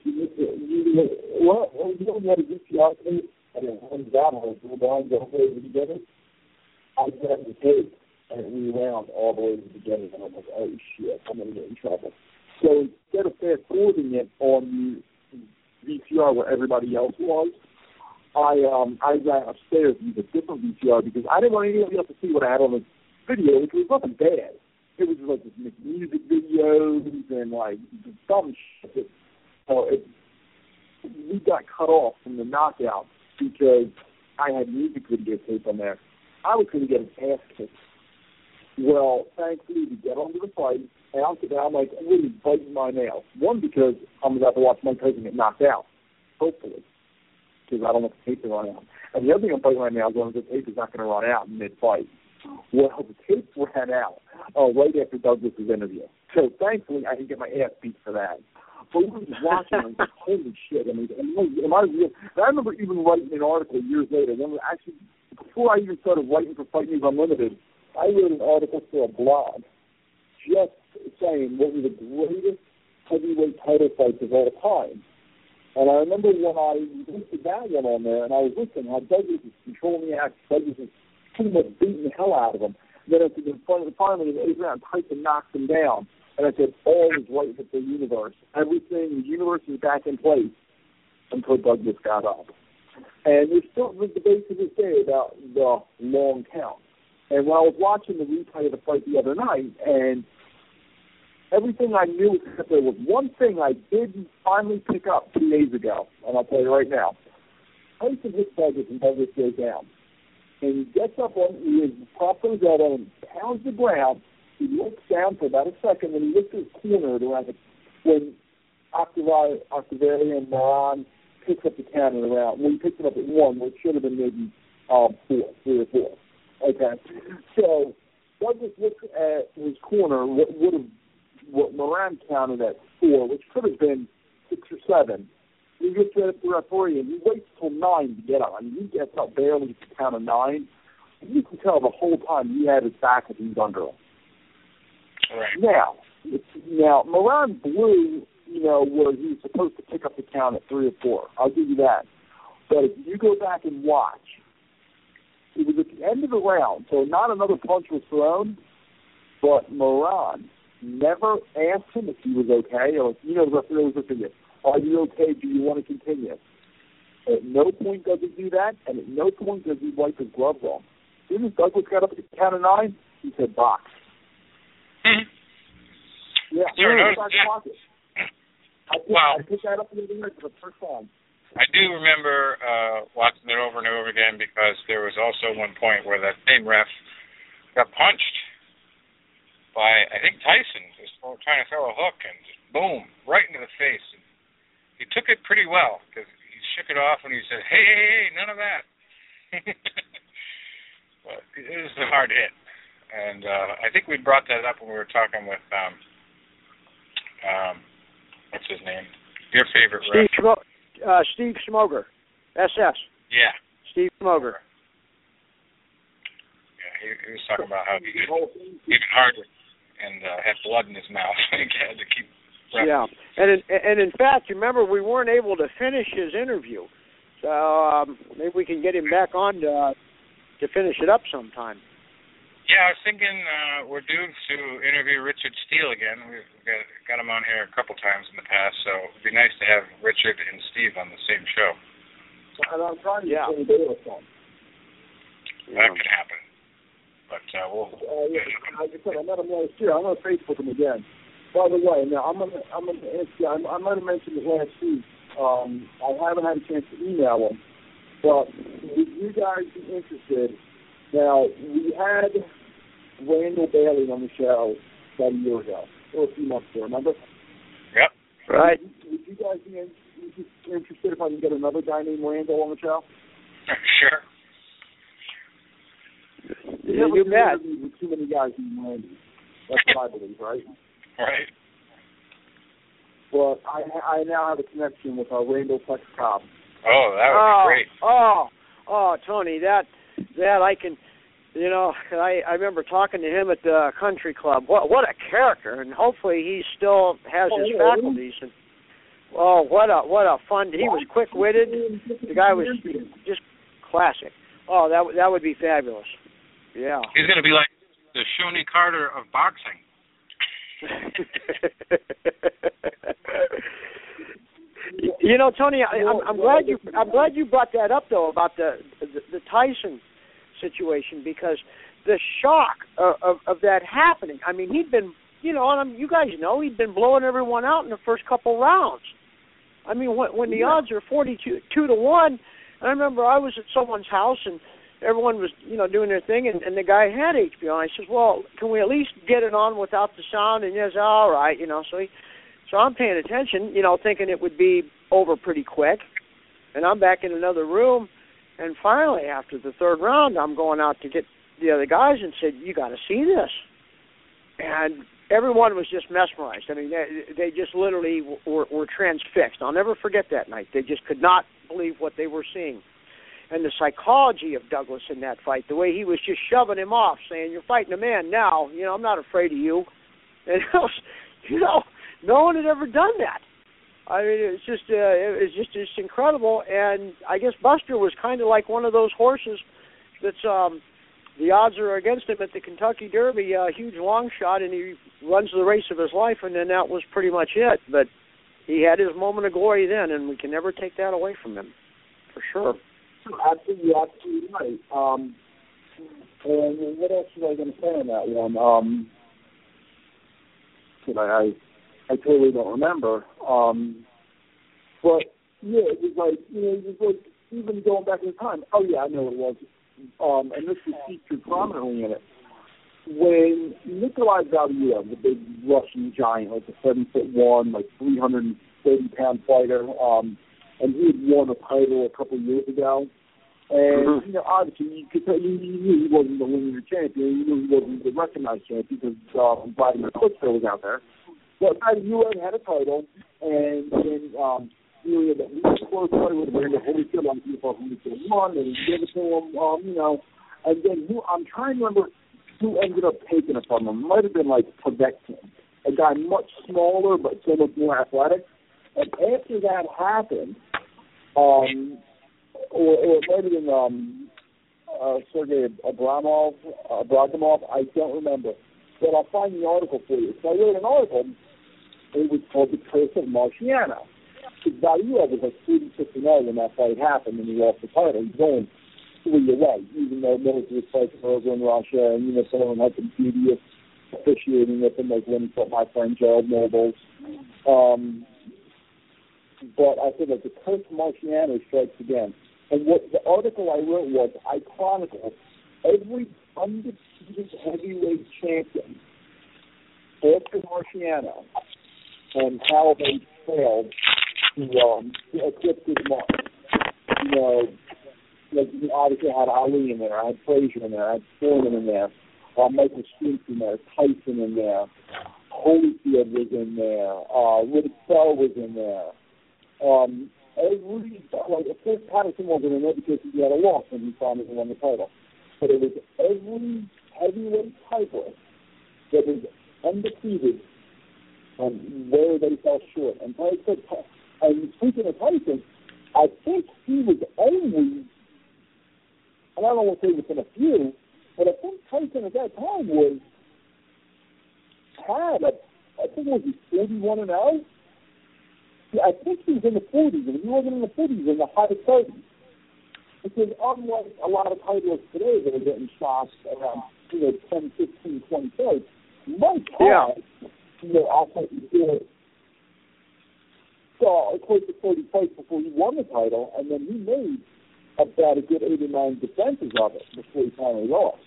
What? Well, you don't have a V C R tape? And it runs down, and it's going to go over together. I grabbed the tape, and it rewound all the way to the beginning, and I'm like, oh, shit, I'm going to get in trouble. So instead of fast-forwarding it on the V C R where everybody else was, I um I ran upstairs to use a different V C R because I didn't want anybody else to see what I had on the video, which was nothing bad. It was like this music videos and like dumb shit. So it, we got cut off from the knockout because I had music video tape on there. I was going to get an ass kicked. Well, thankfully, we get onto the fight, and I'm sitting there, I'm like, I'm really biting my nails. One, because I'm about to watch Mike Tyson get knocked out, hopefully, because I don't want the tape to run out. And the other thing I'm biting my nails on is the tape is not going to run out mid-fight. Well, the tape ran out uh, right after Douglas's interview. So, thankfully, I didn't get my ass beat for that. But we were just watching, and I was like, holy shit. I mean, am I real? And I remember even writing an article years later. When actually, before I even started writing for Fight News Unlimited, I wrote an article for a blog just saying what were the greatest heavyweight title fights of all time. And I remember when I listed that one on there, and I was listening how Douglas was controlling the act, Douglas was pretty much beating the hell out of him. Then at the finally in the eighth round, Tyson knocked him down. And I said, all is right with the universe. Everything, the universe is back in place until Douglas got up. And there's still the debate to this day about the long count. And when I was watching the replay of the fight the other night, and everything I knew, except there was one thing I did finally pick up two days ago, and I'll tell you right now. Tyson hits Douglas, and Douglas goes down. And he gets up on, he is propped on his elbow and pounds the ground. He looks down for about a second, and he looks at his corner around it when Octavian and Moran picks up the count at around, when he picks it up at one, which should have been maybe um, four, three or four. Okay, so Douglas looks at his corner, what would have, what Moran counted at four, which could have been six or seven. He gets to the referee, and he waits till nine to get on. He gets up barely to count a nine. You can tell the whole time he had his back if he's under him. Right. Now, now Moran blew, you know, where he was supposed to pick up the count at three or four. I'll give you that. But if you go back and watch, it was at the end of the round, so not another punch was thrown, but Moran never asked him if he was okay, or, you know, the referee was looking at, are you okay, do you want to continue? At no point does he do that, and at no point does he wipe his gloves off. As soon as Douglas got up at the count of nine, he said, box. Mm-hmm. Yeah, Sure, yeah, no, I, yeah. I, picked, Wow. I picked that up in the ring for the first time. I do remember uh, watching it over and over again because there was also one point where that same ref got punched by, I think, Tyson, just trying to throw a hook, and just boom, right into the face. And he took it pretty well because he shook it off and he said, hey, hey, hey, none of that. But it was a hard hit. And uh, I think we brought that up when we were talking with, um, um, what's his name? Your favorite Steve ref. Schmo- uh, Steve Schmoger, S S. Yeah. Steve Schmoger. Yeah, he, he was talking about how he hit even harder and uh, had blood in his mouth. He had to keep repping. Yeah, and in, and in fact, you remember we weren't able to finish his interview, so um, maybe we can get him back on to, uh, to finish it up sometime. Yeah, I was thinking uh, we're due to interview Richard Steele again. We've got, got him on here a couple times in the past, so it'd be nice to have Richard and Steve on the same show. And I'm trying to Yeah. get Davis on. That Yeah. could happen. But uh, we'll... Uh, yeah, like I said, I met him last year. I'm going to Facebook him again. By the way, now I'm going to I'm going to ask you. I, I might have mentioned it last week. Um, I haven't had a chance to email him, but would you guys be interested? Now we had Randall Bailey on the show about a year ago, or a few months ago. Remember? Yep. Right. Would, would you guys be in, interested if I can get another guy named Randall on the show? Sure. Yeah, you bet. With too many guys named Randy. That's what I believe, right? Right. But I I now have a connection with uh, Randall Flex Cobb. Oh, that would oh, be great. Oh, oh, Tony, that that I can, you know, I I remember talking to him at the country club. What what a character, and hopefully he still has Oh, his yeah, faculties. And oh, what a what a fun! He was quick witted. The guy was just classic. Oh, that that would be fabulous. Yeah. He's going to be like the Shoney Carter of boxing. You know, Tony, I, I'm, I'm glad you I'm glad you brought that up though about the the, the Tyson situation, because the shock of, of, of that happening. I mean, he'd been, you know, and you guys know he'd been blowing everyone out in the first couple rounds. I mean, when, when the odds are forty-two two to one, I remember I was at someone's house and everyone was, you know, doing their thing, and, and the guy had H B O. And I said, well, can we at least get it on without the sound? And he says, all right, you know. So he, so I'm paying attention, you know, thinking it would be over pretty quick. And I'm back in another room, and finally, after the third round, I'm going out to get the other guys and said, you got to see this. And everyone was just mesmerized. I mean, they, they just literally were, were transfixed. I'll never forget that night. They just could not believe what they were seeing. And the psychology of Douglas in that fight, the way he was just shoving him off, saying, you're fighting a man now, you know, I'm not afraid of you. And, it was, you know, no one had ever done that. I mean, it's just, uh, it was just, just incredible. And I guess Buster was kind of like one of those horses that's, um, the odds are against him at the Kentucky Derby, a uh, huge long shot, and he runs the race of his life, and then that was pretty much it. But he had his moment of glory then, and we can never take that away from him, for sure. Absolutely, absolutely right. Um, and what else was I going to say on that one? Um, I, I I totally don't remember. Um, but yeah, it was like, you know, it was like even going back in time. Oh yeah, I know what it was. Um, and this was featured prominently in it. When Nikolai Valuev, the big Russian giant, like a seven foot one, like three hundred and thirty pound fighter, um, and he had won a title a couple of years ago. And, mm-hmm. you know, obviously, you could tell, you, you knew he wasn't the linear champion. You knew he wasn't the recognized champion because um, Vladimir Klitschko was out there. But Valuev had a title, and then, um, you know, he had that really close fight with Brandon Holyfield on people who won, and he gave it to him, um, you know. And then who, I'm trying to remember who ended up taking it from him. It might have been like Povetkin, a guy much smaller but so much more athletic. And after that happened, um, or, or it might have been, um, uh, Sergei Abramov, uh, Abramov, I don't remember. But I'll find the article for you. So I wrote an article. It was called The Curse of Marciano. Valuev was like thirty-six and oh when that fight happened, and he lost the title. He's going three away, even though military fights were over in Russia, and you know someone had some beauty of officiating with him, like when he fought my friend Gerald Nobles. Um, but I said that the curse of Marciano strikes again. And what the article I wrote was, I chronicled every undefeated heavyweight champion after Marciano and how they failed to, um, to eclipse his mark. You know, like, you obviously had Ali in there, I had Frazier in there, I had Foreman in there, uh, Michael Spinks in there, Tyson in there, Holyfield was in there, uh, Riddick Bell was in there. Um, every, like, of course Patterson wasn't in there because he had a loss when he finally won the title. But it was every heavyweight title that was undefeated and where they fell short. And Tyson, and speaking of Tyson, I think he was only, and I don't want to say within a few, but I think Tyson at that time was, had, a, I think it was forty-one and oh. I think he was in the forties, and if he wasn't in the forties, in the high thirties. Because unlike a lot of titles today that are getting shots around, you know, ten, fifteen, twenty fights, Mike yeah. had, you know, I think he did saw close to forty fights before he won the title, and then he made about a good eight or nine defenses of it before he finally lost.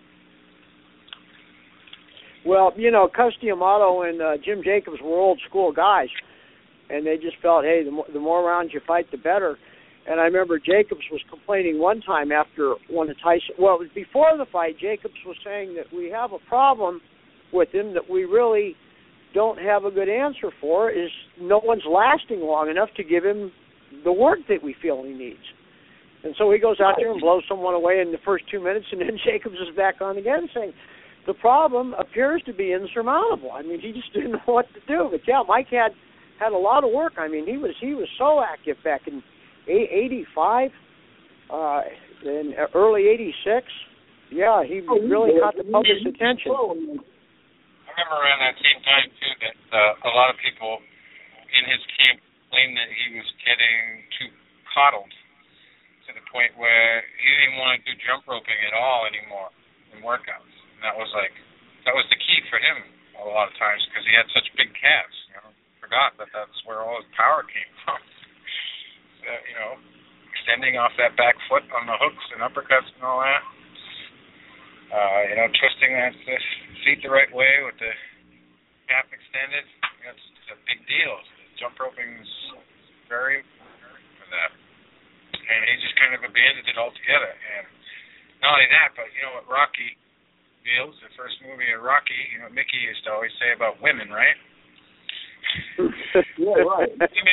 Well, you know, Cus D'Amato and uh, Jim Jacobs were old school guys, and they just felt, hey, the more, the more rounds you fight, the better. And I remember Jacobs was complaining one time after one of Tyson, well, it was before the fight, Jacobs was saying that we have a problem with him that we really don't have a good answer for, is no one's lasting long enough to give him the work that we feel he needs. And so he goes out there and blows someone away in the first two minutes, and then Jacobs is back on again saying, the problem appears to be insurmountable. I mean, he just didn't know what to do. But, yeah, Mike had, had a lot of work. I mean, he was he was so active back in eighty-five, uh, in early eighty-six. Yeah, he oh, really yeah. caught the public's attention. I remember around that same time, too, that uh, a lot of people in his camp claimed that he was getting too coddled to the point where he didn't want to do jump roping at all anymore in workouts. And that was like, that was the key for him a lot of times because he had such big calves. You know, forgot that that's where all his power came from. So, you know, extending off that back foot on the hooks and uppercuts and all that. Uh, you know, twisting that the feet the right way with the calf extended. That's a big deal. Jump roping's very important for that. And he just kind of abandoned it altogether. And not only that, but you know what Rocky feels, the first movie of Rocky, you know what Mickey used to always say about women, right? Yeah, right.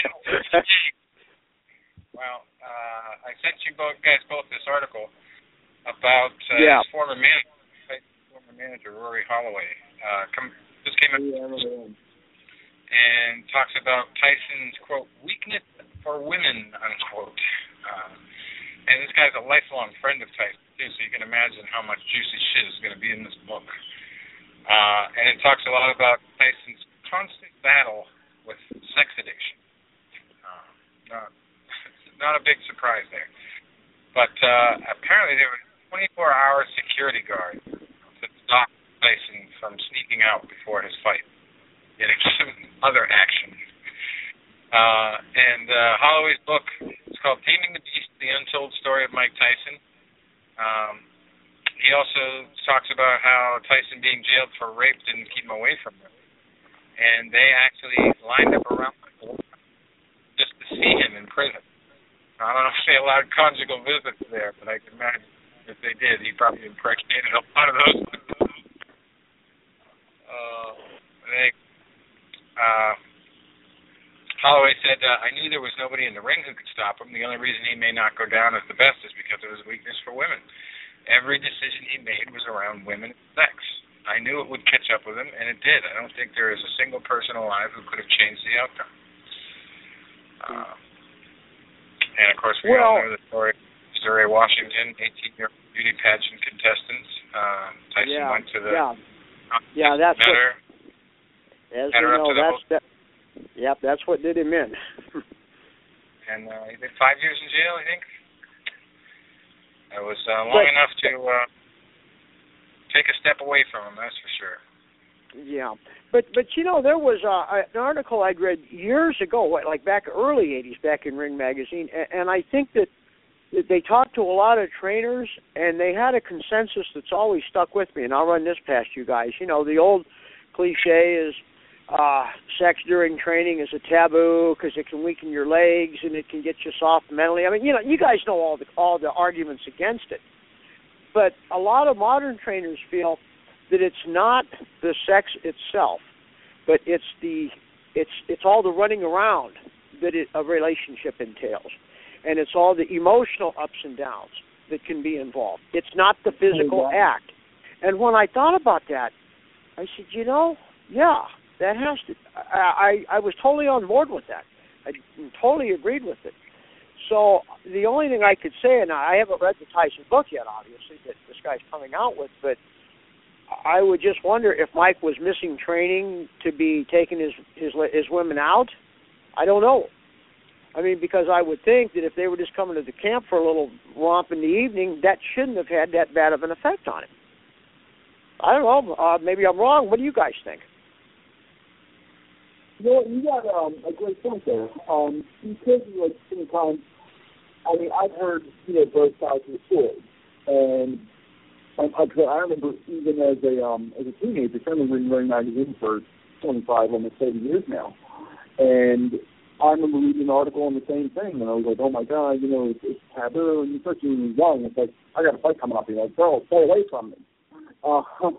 Well, uh, I sent you both guys both this article about uh, yeah. his former manager, former manager Rory Holloway. Uh, come, just came up yeah, and talks about Tyson's quote weakness for women unquote. Uh, and this guy's a lifelong friend of Tyson too, so you can imagine how much juicy shit is going to be in this book. Uh, and it talks a lot about Tyson's constant battle with sex addiction. Uh, not, not a big surprise there. But uh, apparently there were twenty-four hour security guards to stop Tyson from sneaking out before his fight, getting some other action. Uh, and uh, Holloway's book is called Taming the Beast, The Untold Story of Mike Tyson. Um, he also talks about how Tyson being jailed for rape didn't keep him away from him. And they actually lined up around just to see him in prison. I don't know if they allowed conjugal visits there, but I can imagine if they did, he probably impregnated a lot of those. uh, they, uh, Holloway said, uh, I knew there was nobody in the ring who could stop him. The only reason he may not go down as the best is because of his weakness for women. Every decision he made was around women and sex. I knew it would catch up with him, and it did. I don't think there is a single person alive who could have changed the outcome. Uh, and, of course, we well, all know the story of Desiree Washington, eighteen-year-old beauty pageant contestants. Um, Tyson yeah, went to the yeah, yeah. That's better, what, as better you know, that's that. Yep, that's what did him in. And uh, he did five years in jail, I think. It was uh, long but, enough to uh, take a step away from him, that's for sure. Yeah, but but you know there was uh, an article I'd read years ago, like back early eighties, back in Ring magazine, and, and I think that they talked to a lot of trainers, and they had a consensus that's always stuck with me. And I'll run this past you guys. You know, the old cliche is uh, sex during training is a taboo because it can weaken your legs and it can get you soft mentally. I mean, you know, you guys know all the all the arguments against it, but a lot of modern trainers feel that it's not the sex itself, but it's the it's it's all the running around that it, a relationship entails, and it's all the emotional ups and downs that can be involved. It's not the physical act. And when I thought about that, I said, you know, yeah, that has to. I I, I was totally on board with that. I totally agreed with it. So the only thing I could say, and I haven't read the Tyson book yet, obviously, that this guy's coming out with, but I would just wonder if Mike was missing training to be taking his, his his women out. I don't know. I mean, because I would think that if they were just coming to the camp for a little romp in the evening, that shouldn't have had that bad of an effect on him. I don't know. Uh, maybe I'm wrong. What do you guys think? You know, you got um, a great point there. Um, because, like, sometimes, I mean, I've heard, you know, both sides of the story. And Um, I remember even as a um, as a teenager, I've been reading Ring magazine for twenty-five, almost thirty years now, and I remember reading an article on the same thing, and I was like, oh my God, you know, it's, it's taboo, and especially when you're young, it's like, I got a fight coming up, and you're like, girl, stay away from me. Uh,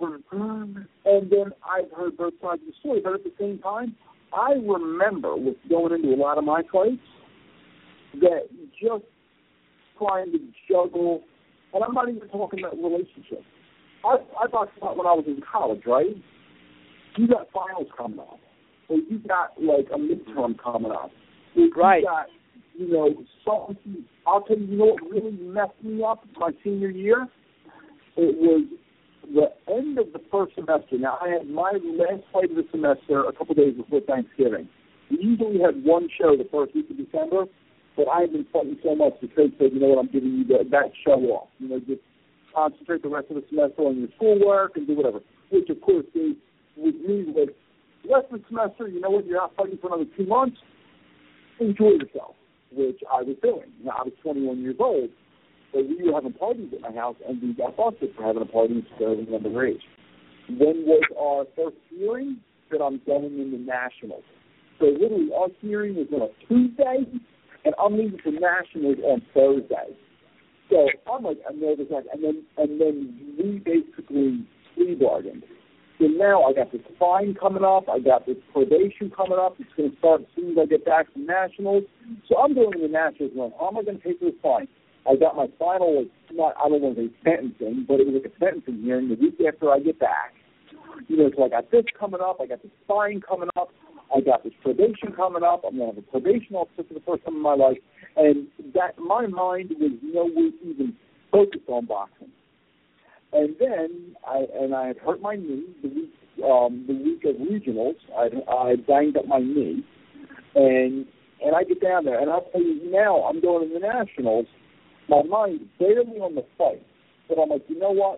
and then I've heard both sides of the story, but at the same time, I remember with going into a lot of my fights that just trying to juggle. And I'm not even talking about relationships. I, I boxed out when I was in college, right? You got finals coming up. Or you got, like, a midterm coming up. Or right. You got, you know, something. I'll tell you, you know what really messed me up my senior year? It was the end of the first semester. Now, I had my last fight of the semester a couple days before Thanksgiving. We usually had one show the first week of December. But I had been fighting so much, the coach said, you know what, I'm giving you the, that show off. You know, just concentrate the rest of the semester on your schoolwork and do whatever. Which, of course, they, with me, was the rest of the semester, you know what, you're not fighting for another two months. Enjoy yourself, which I was doing. Now, I was twenty-one years old, but we were having parties at my house, and we got busted for having a party instead of underage. When was our first hearing? That I'm going into nationals. So literally, our hearing was on a Tuesday, and I'm leaving for nationals on Thursday. So I'm like, I'm nervous, and then and then we basically plea bargained. So now I got this fine coming up, I got this probation coming up. It's going to start as soon as I get back from nationals. So I'm going to the nationals going, how am I going to pay for this fine? I got my final, like, not, I don't want to say sentencing, but it was like a sentencing hearing the week after I get back. You know, so I got this coming up, I got this fine coming up. I got this probation coming up. I'm going to have a probation officer for the first time in my life. And that my mind was nowhere even focused on boxing. And then, I and I had hurt my knee the week, um, the week of regionals. I, I banged up my knee. And and I get down there. And I'll tell you now, I'm going to the nationals. My mind is barely on the fight. But I'm like, you know what?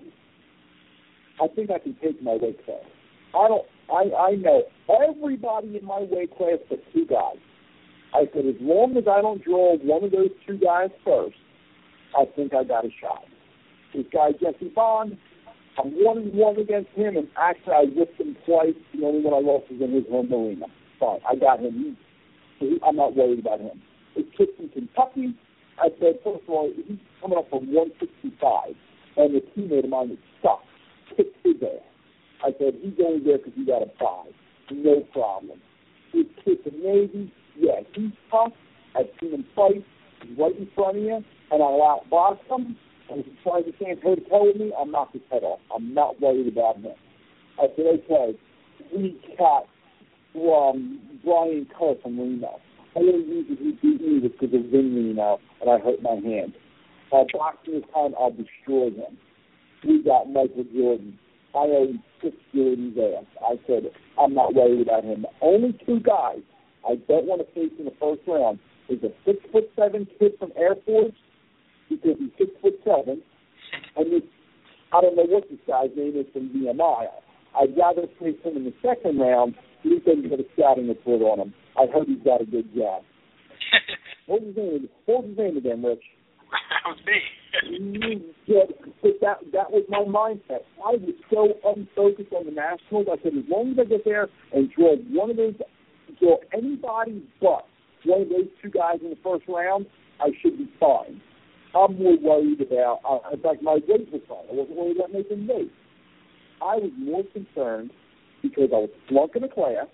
I think I can take my weight class. I don't. I, I know everybody in my weight class but two guys. I said, as long as I don't draw one of those two guys first, I think I got a shot. This guy, Jesse Bond, I'm one and one against him, and actually I whipped him twice. The only one I lost was in his home arena. Fine, I got him. So he, I'm not worried about him. This kid from Kentucky, I said, first of all, he's coming up from one sixty-five, and the teammate of mine that sucks kicked his ass. I said, he's only there because he got a five. No problem. This kid from Navy, yeah, he's tough. I've seen him fight. He's right in front of you, and I'll outbox him. And if he tries to stand toe-to-toe with me, I'll knock his head off. I'm not worried about him. I said, okay, we got um, Brian Kerr from Reno. The only reason he beat me was because of Vin Reno, and I hurt my hand. Uh, boxing is time, I'll destroy him. We got Michael Jordan. I own six Jordan's ass. I said, I'm not worried about him. The only two guys I don't want to face in the first round is a six foot seven kid from Air Force, because he's six foot seven, and this, I don't know what this guy's name is from V M I. I'd rather face him in the second round. He doesn't get a scouting report on him. I hope he's got a good job. What was his name? What was his name again, Rich? That was me. Yeah, but that that was my mindset. I was so unfocused on the Nationals. I said, as long as I get there and draw one of those, draw anybody but one of those two guys in the first round, I should be fine. I'm more worried about, uh, in fact, my weight was fine. I wasn't worried about making weight. I was more concerned because I was flunking a class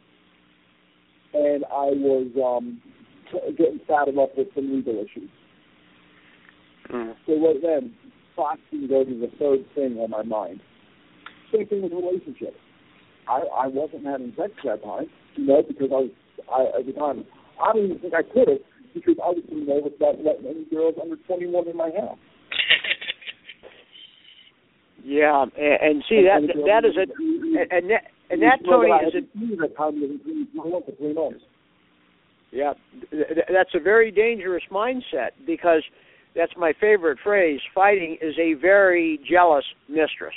and I was um, getting saddled up with some legal issues. Mm. So right then, boxing goes as a third thing on my mind. Same thing with relationships. I, I wasn't having sex at that time, you know, because I was, I, at the time, I don't even think I could have, because I was too nervous about letting any girls under twenty-one in my house. Yeah, and, and see, that that is a, and that, and that, Tony, is a, yeah, that's a very dangerous mindset, because that's my favorite phrase. Fighting is a very jealous mistress,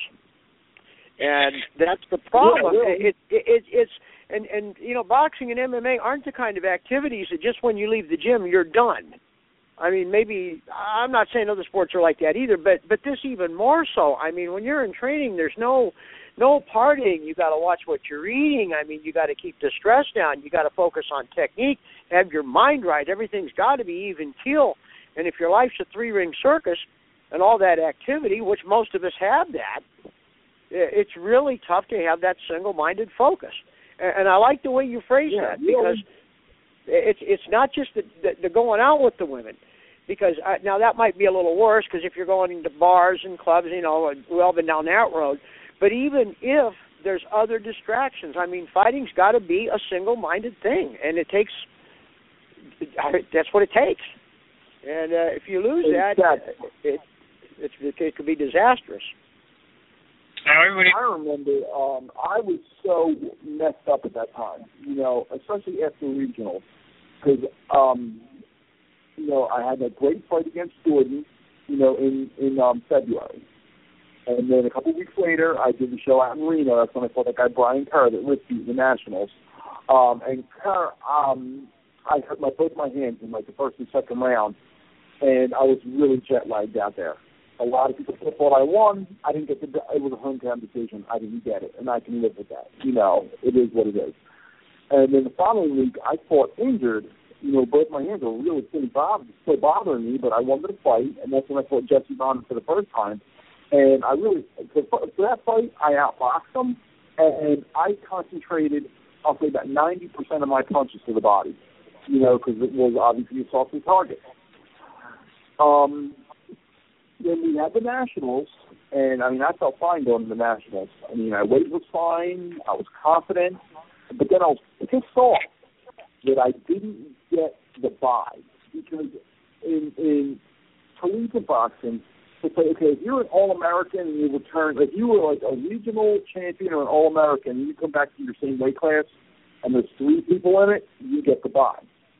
and that's the problem. Yeah, really. It, it, it, it's and and you know, boxing and M M A aren't the kind of activities that just when you leave the gym you're done. I mean, maybe I'm not saying other sports are like that either, but but this even more so. I mean, when you're in training, there's no no partying. You got to watch what you're eating. I mean, you got to keep the stress down. You got to focus on technique, have your mind right. Everything's got to be even keel. And if your life's a three-ring circus and all that activity, which most of us have that, it's really tough to have that single-minded focus. And I like the way you phrase yeah, that, because really. it's it's not just the, the, the going out with the women. Because I, now that might be a little worse, because if you're going into bars and clubs, you know, we've all been down that road. But even if there's other distractions, I mean, fighting's got to be a single-minded thing, and it takes. That's what it takes. And uh, if you lose that, it, it, it, it could be disastrous. I remember um, I was so messed up at that time, you know, especially after regionals, because, um, you know, I had that great fight against Jordan, you know, in, in um, February. And then a couple of weeks later, I did the show out in Reno. That's when I fought that guy Brian Kerr that Rick beat in the Nationals. Um, and Kerr, um, I hurt my, both my hands in, like, the first and second round. And I was really jet-lagged out there. A lot of people thought I won. I didn't get the. It was a hometown decision. I didn't get it, and I can live with that. You know, it is what it is. And then the following week, I fought injured. You know, both my hands were really still, bothered, still bothering me, but I wanted to fight, and that's when I fought Jesse Bond for the first time. And I really, for, for that fight, I outboxed him, and I concentrated, I'll say, about ninety percent of my punches to the body. You know, because it was obviously a soft target. Um, then we had the Nationals, and I mean, I felt fine going to the Nationals. I mean, my weight was fine, I was confident, but then I was pissed off that I didn't get the bye, because in, in collegiate boxing, it's like, okay, if you're an All-American and you return, if you were like a regional champion or an All-American and you come back to your same weight class and there's three people in it, you get the bye.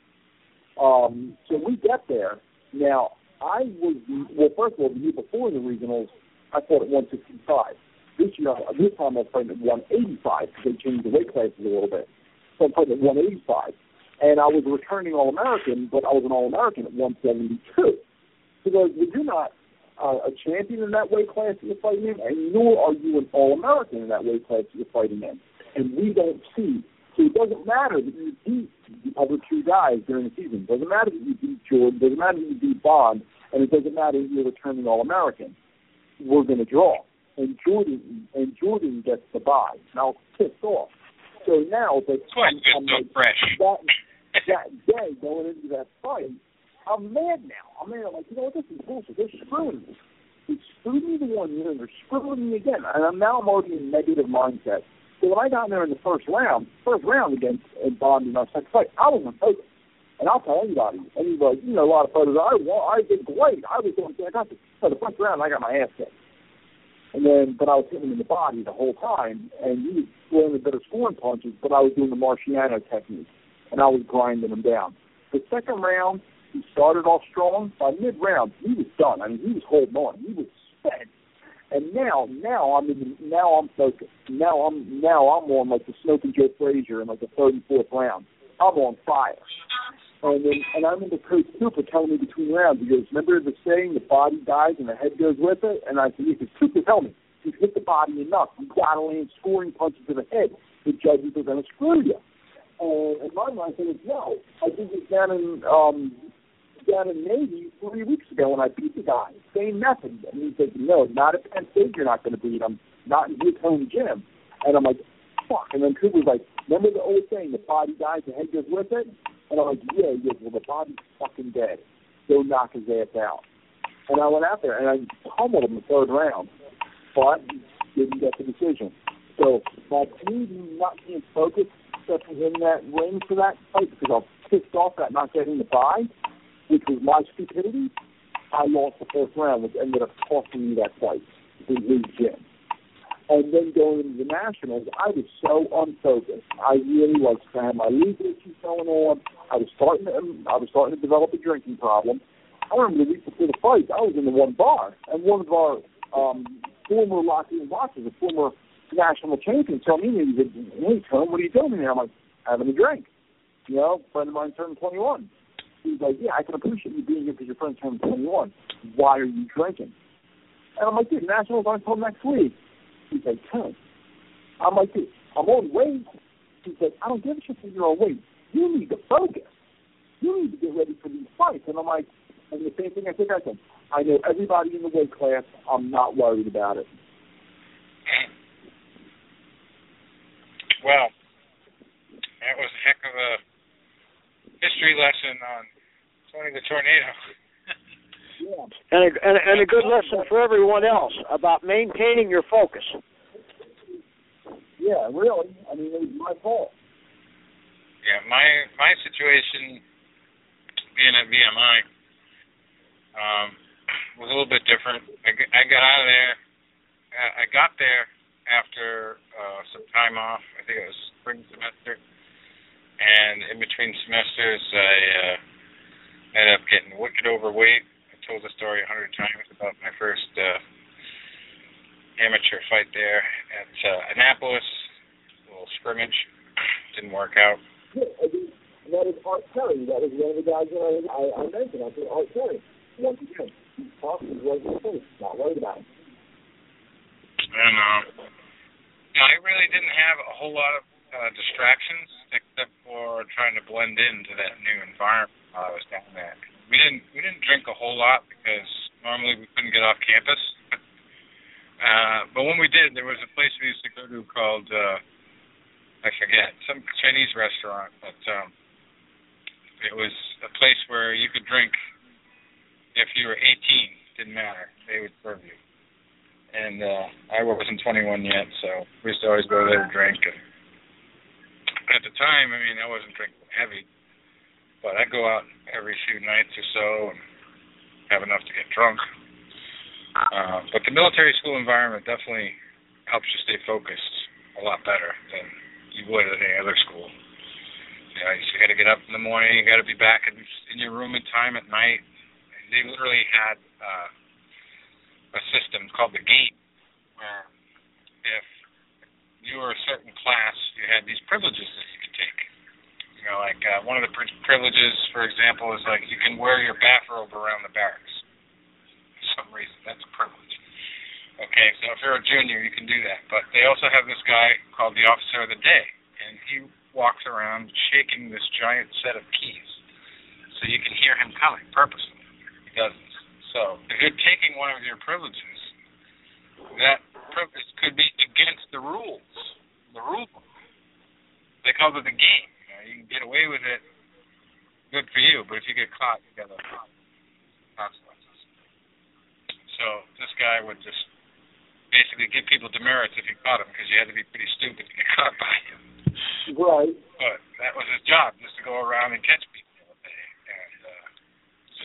Um, so we get there. Now, I was, well, first of all, the year before the regionals, I fought at one sixty-five. This year, this time I was fighting at one eighty-five, because they changed the weight classes a little bit. So I'm fighting at one eighty-five. And I was a returning All-American, but I was an All-American at one seventy-two. So those, you're not uh, a champion in that weight class that you're fighting in, and nor are you an All-American in that weight class that you're fighting in. And we don't see. So it doesn't matter that you beat the other two guys during the season. It doesn't matter that you beat Jordan. It doesn't matter that you beat Bond. And it doesn't matter if you're returning All-American. We're going to draw. And Jordan and Jordan gets the bye. Now, pissed off. So now, but I'm, I'm so like, fresh. that, that day going into that fight, I'm mad now. I'm mad. I'm like, you know what, this is bullshit. They're screwing me. They screwed me the one year, and they're screwing me again. And I'm now I'm already in a negative mindset. So when I got in there in the first round, first round against Bond in our second fight, I wasn't focused. And I'll tell anybody, anybody, you know, a lot of photos, I won, I did great. I was doing, I got the, so the first round, I got my ass kicked. And then, but I was hitting him in the body the whole time, and he was throwing a bit of scoring punches, but I was doing the Marciano technique, and I was grinding him down. The second round, he started off strong. By mid-round, he was done. I mean, he was holding on. He was spent. And now, now I'm in the, now I'm focused. Now I'm now I'm on like the Snoke and Joe Frazier in like the third and fourth round. I'm on fire. And then, and I remember Coach Cooper telling me between rounds, he goes, remember the saying, the body dies and the head goes with it? And I said, because Cooper tell me, if you hit the body enough, you got to land scoring punches to the head. The judges are going to screw you. And in my mind, I said, no. I did this down in, um, down in Navy three weeks ago when I beat the guy. Same method. And he said, no, not at Penn State you're not going to beat him. Not in his home gym. And I'm like, fuck. And then Cooper was like, remember the old saying, the body dies, the head goes with it? And I'm like, yeah, he goes, well, the body's fucking dead. Go knock his ass out. And I went out there, and I pummeled him in the third round, but didn't get the decision. So by me not being focused, especially in that ring for that fight, because I was pissed off at not getting the bye, which was my stupidity, I lost the first round, which ended up costing me that fight in his gym. And then going into the Nationals, I was so unfocused. I really was. I had my legal issues going on. I was starting to, I was starting to develop a drinking problem. I remember the week before the fight, I was in the one bar, and one of our um, former Lockheed boxers, a former national champion, told me, he said, hey, Tom, what are you doing here? I'm like, having a drink. You know, a friend of mine turned twenty-one. He's like, yeah, I can appreciate you being here because your friend turned twenty-one. Why are you drinking? And I'm like, dude, Nationals aren't until next week. He's like, Tom. I'm like, dude, I'm on weight. He's like, I don't give a shit if you're on weight. You need to focus. You need to get ready for these fights. And I'm like, and the same thing I think I said, I know everybody in the weight class. I'm not worried about it. Well, that was a heck of a history lesson on Tony the Tornado. Yeah. And a, and, a, and a good lesson for everyone else about maintaining your focus. Yeah, really. I mean, it was my fault. Yeah, my my situation, being at B M I, um, was a little bit different. I, I got out of there. I got there after uh, some time off. I think it was spring semester. And in between semesters, I uh, ended up getting wicked overweight. I told the story a hundred times about my first uh, amateur fight there at uh, Annapolis, a little scrimmage. Didn't work out. Yeah, I mean, that is Art Terry. That was one of the guys that I, I, I mentioned. I said, Art Terry. Once again, he's talking, he's right in the face. Not worried about it. And uh, you know, I really didn't have a whole lot of uh, distractions except for trying to blend into that new environment while I was down there. We didn't we didn't drink a whole lot because normally we couldn't get off campus. Uh, but when we did, there was a place we used to go to called uh, I forget some Chinese restaurant, but um, it was a place where you could drink if you were eighteen. Didn't matter; they would serve you. And uh, I wasn't twenty-one yet, so we used to always go there to drink. And at the time, I mean, I wasn't drinking heavy, but I'd go out every few nights or so and have enough to get drunk. Uh, but the military school environment definitely helps you stay focused a lot better than you would at any other school. You know, you got to get up in the morning, you got to be back in, in your room in time at night. They literally had uh, a system called the gate, where if you were a certain class, you had these privileges that you could take. You know, like uh, one of the pri- privileges, for example, is like you can wear your bathrobe around the barracks. For some reason, that's a privilege. Okay, so if you're a junior, you can do that. But they also have this guy called the Officer of the Day, and he walks around shaking this giant set of keys, so you can hear him coming purposely. He does this. So if you're taking one of your privileges, that privilege could be against the rules, the rule book. They call it the game. You know, you can get away with it, good for you, but if you get caught, you got those consequences. So this guy would just basically give people demerits if you caught him, because you had to be pretty stupid to get caught by him. Right. But that was his job, just to go around and catch people.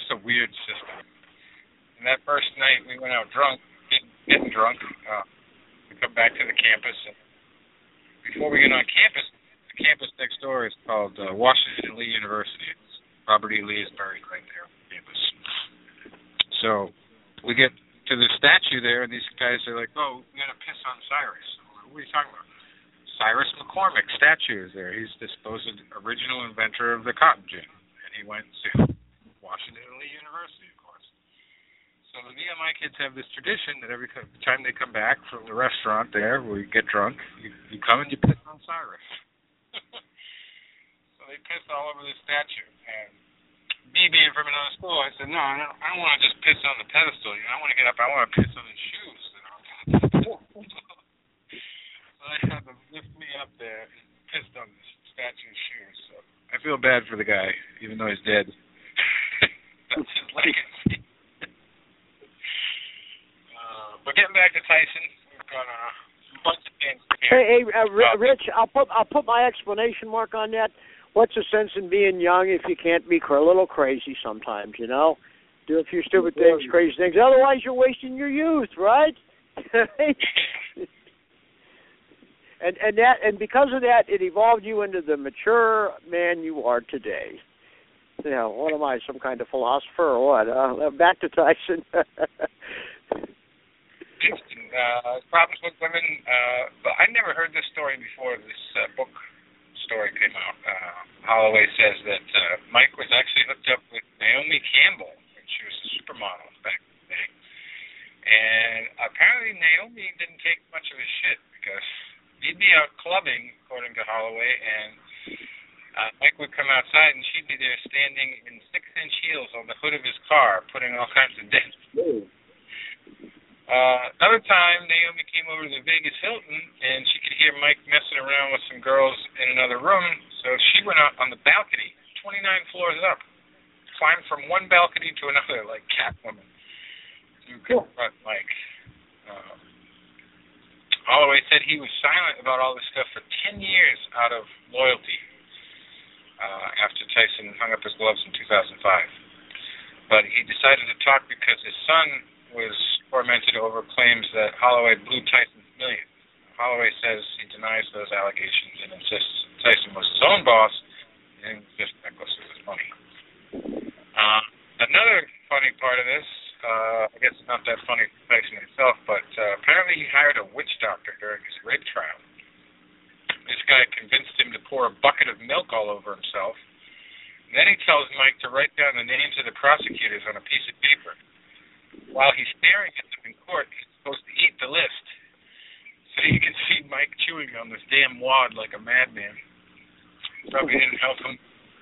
just a weird system. And that first night we went out drunk, getting, getting drunk. Uh, we come back to the campus, and before we get on campus, the campus next door is called uh, Washington Lee University. It's Robert E. Lee is buried right there on campus. So we get to the statue there, and these guys are like, "Oh, we're gonna piss on Cyrus." What are you talking about? Cyrus McCormick statue is there. He's the supposed original inventor of the cotton gin, and he went to Washington Lee University, of course. So the V M I kids have this tradition that every time they come back from the restaurant there, where you get drunk, you, you come and you piss on Cyrus. So they piss all over the statue. And me being from another school, I said, no, I don't, I don't want to just piss on the pedestal. You know, I want to get up, I want to piss on his shoes. You know? So they had to lift me up there and pissed on the statue's shoes. So I feel bad for the guy, even though he's dead. That's his legacy. uh, but getting back to Tyson, we've got a bunch of things here. Hey, hey uh, R- Rich, I'll put I'll put my explanation mark on that. What's the sense in being young if you can't be a little crazy sometimes, you know? Do a few stupid things, crazy things. Otherwise, you're wasting your youth, right? and and that and because of that, it evolved you into the mature man you are today. You know, what am I, some kind of philosopher or what? Uh, back to Tyson. uh, problems with women. Uh, but I never heard this story before this uh, book story came out. Uh, Holloway says that uh, Mike was actually hooked up with Naomi Campbell when she was a supermodel back in the day. And apparently Naomi didn't take much of his shit because he'd be out clubbing, according to Holloway, and uh, Mike would come outside and she'd be there standing in six-inch heels on the hood of his car, putting all kinds of dents. Uh, another time, Naomi came over to the Vegas Hilton, and she could hear Mike messing around with some girls in another room, so she went out on the balcony, twenty-nine floors up, climbed from one balcony to another, like Catwoman, to confront Mike. Uh, Holloway said he was silent about all this stuff for ten years out of loyalty uh, after Tyson hung up his gloves in two thousand five. But he decided to talk because his son was tormented over claims that Holloway blew Tyson's millions. Holloway says he denies those allegations and insists Tyson was his own boss and just necklace with his money. Uh, another funny part of this, uh, I guess not that funny for Tyson himself, but uh, apparently he hired a witch doctor during his rape trial. This guy convinced him to pour a bucket of milk all over himself. And then he tells Mike to write down the names of the prosecutors on a piece of paper. While he's staring at them in court, he's supposed to eat the list. So you can see Mike chewing on this damn wad like a madman. Probably didn't help him.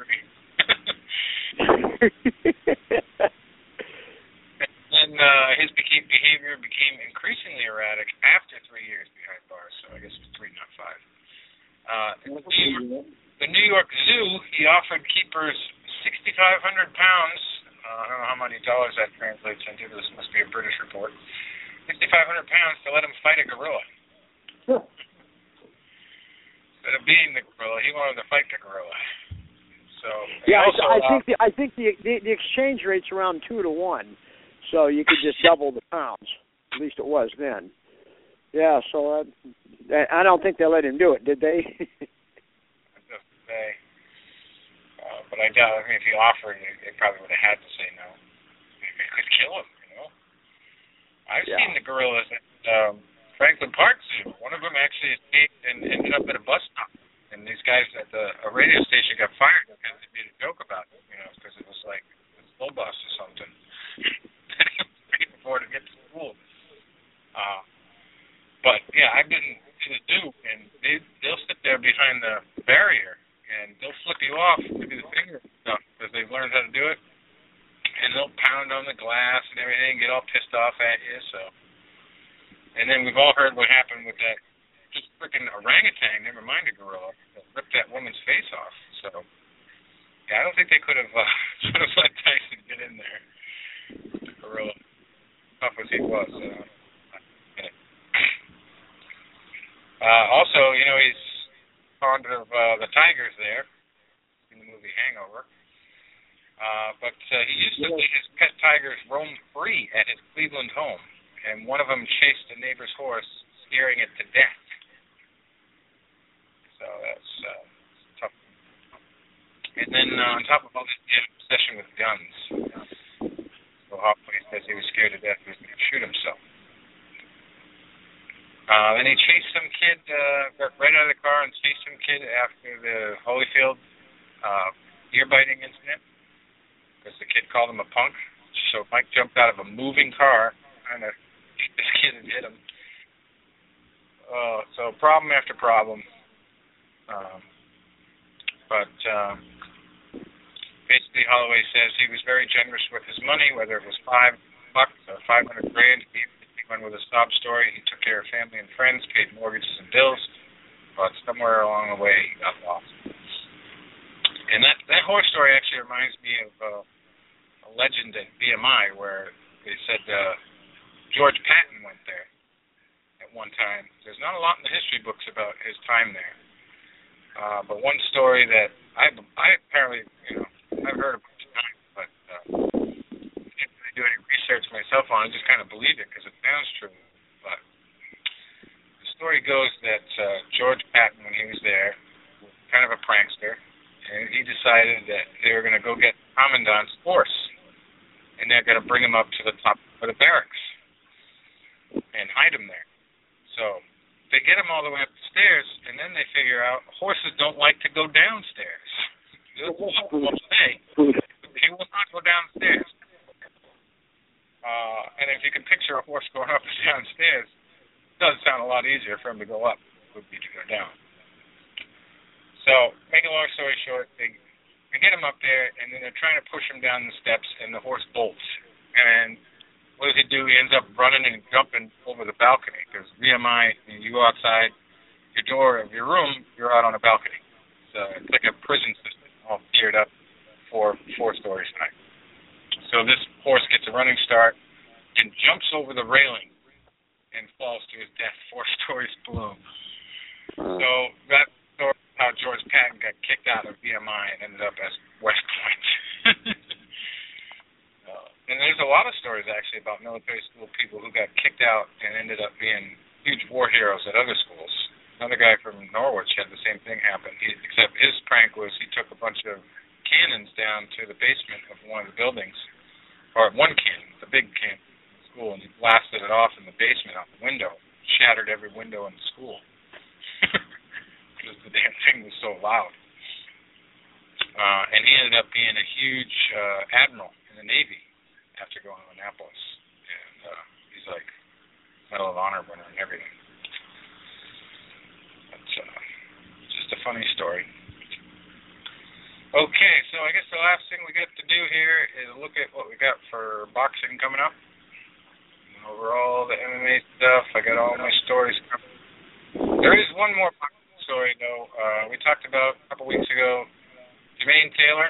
And uh, his beca- behavior became increasingly erratic after three years behind bars. So I guess it was three, not five. Uh, the, New York, the New York Zoo, he offered keepers sixty-five hundred pounds. Uh, I don't know how many dollars that translates into. This must be a British report. sixty-five hundred pounds to let him fight a gorilla. Huh. Instead of being the gorilla, he wanted to fight the gorilla. So yeah, also, I, I uh, think the, I think the, the the exchange rate's around two to one, so you could just double the pounds. At least it was then. Yeah, so uh, I don't think they let him do it, did they? Just say. Uh, but I doubt, I mean, if he offered, they probably would have had to say no. It could kill him, you know? I've yeah. seen the gorillas at um, Franklin Park Zoo. One of them actually escaped and ended up at a bus stop. And these guys at the a radio station got fired because they made a joke about it, you know, because it was like a slow bus or something. Before to get to school. Uh, but, yeah, I've been to the zoo, and they, they'll sit there behind the barrier and they'll flip you off and do the finger stuff because they've learned how to do it. And they'll pound on the glass and everything, get all pissed off at you. So, and then we've all heard what happened with that just freaking orangutan, never mind a gorilla, that ripped that woman's face off. So, yeah, I don't think they could have uh, sort of let Tyson get in there with the gorilla, tough as he was. Uh, uh, also, you know, he's fond of uh, the tigers there in the movie Hangover. Uh, but uh, he used to let his pet tigers roam free at his Cleveland home, and one of them chased a neighbor's horse, scaring it to death. So that's uh, tough. And then uh, on top of all this, he had an obsession with guns. So Hoffman says he was scared to death he was going to shoot himself. Uh, then he chased some kid, uh, got right out of the car and chased some kid after the Holyfield uh, ear-biting incident because the kid called him a punk. So Mike jumped out of a moving car trying to shoot this kid and hit him. Uh, so problem after problem. Um, but um, basically Holloway says he was very generous with his money, whether it was five bucks or five hundred grand. He went with a sob story. He took care of family and friends, paid mortgages and bills, but somewhere along the way he got lost. And that, that horse story actually reminds me of uh, a legend at B M I where they said uh, George Patton went there at one time. There's not a lot in the history books about his time there. Uh, but one story that I, I apparently, you know, I've heard a bunch of times, but uh, do any research myself on it, just kind of believe it because it sounds true. But the story goes that uh, George Patton, when he was there, was kind of a prankster, and he decided that they were going to go get Commandant's horse, and they're going to bring him up to the top of the barracks and hide him there. So they get him all the way up the stairs, and then they figure out horses don't like to go downstairs. They'll walk all day. They will not go downstairs. Uh, and if you can picture a horse going up and downstairs, it does sound a lot easier for him to go up than it would be to go down. So, make a long story short, they, they get him up there, and then they're trying to push him down the steps, and the horse bolts. And what does he do? He ends up running and jumping over the balcony, because V M I, you go outside your door of your room, you're out on a balcony. So it's like a prison system, all geared up for four stories high. So this horse gets a running start and jumps over the railing and falls to his death four stories below. Uh, so that's how George Patton got kicked out of V M I and ended up as West Point. uh, and there's a lot of stories actually about military school people who got kicked out and ended up being huge war heroes at other schools. Another guy from Norwich had the same thing happen, he, except his prank was he took a bunch of cannons down to the basement of one of the buildings, or one cannon, the big cannon in the school, and he blasted it off in the basement out the window, shattered every window in the school. Because the damn thing was so loud. Uh, and he ended up being a huge uh, admiral in the Navy after going to Annapolis. And uh, he's like Medal of Honor winner and everything. That's uh, just a funny story. Okay, so I guess the last thing we get to do here is look at what we got for boxing coming up. And over all the M M A stuff, I got all my stories covered. There is one more boxing story, though. Uh, we talked about a couple weeks ago, Jermaine Taylor,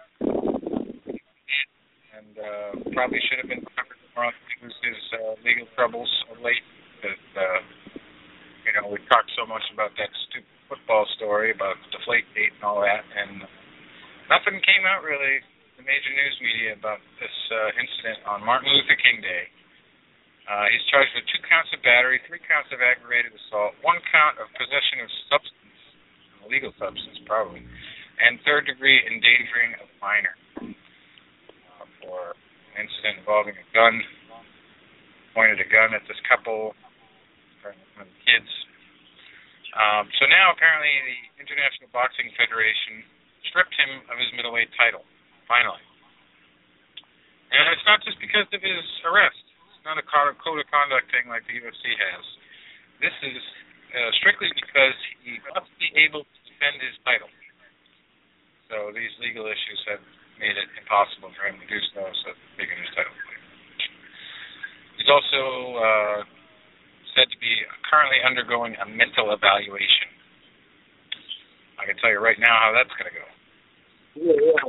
and uh, probably should have been covered more on his uh, legal troubles of late. But, uh, you know, we talked so much about that stupid football story about Deflategate and all that, and nothing came out really in the major news media about this uh, incident on Martin Luther King Day. Uh, he's charged with two counts of battery, three counts of aggravated assault, one count of possession of substance, illegal substance probably, and third-degree endangering of minor uh, for an incident involving a gun, pointed a gun at this couple, one of the kids. Um, so now apparently the International Boxing Federation stripped him of his middleweight title, finally. And it's not just because of his arrest. It's not a code of conduct thing like the U F C has. This is uh, strictly because he must be able to defend his title. So these legal issues have made it impossible for him to do so, so taking his title away. He's also uh, said to be currently undergoing a mental evaluation. I can tell you right now how that's going to go. Yeah, yeah.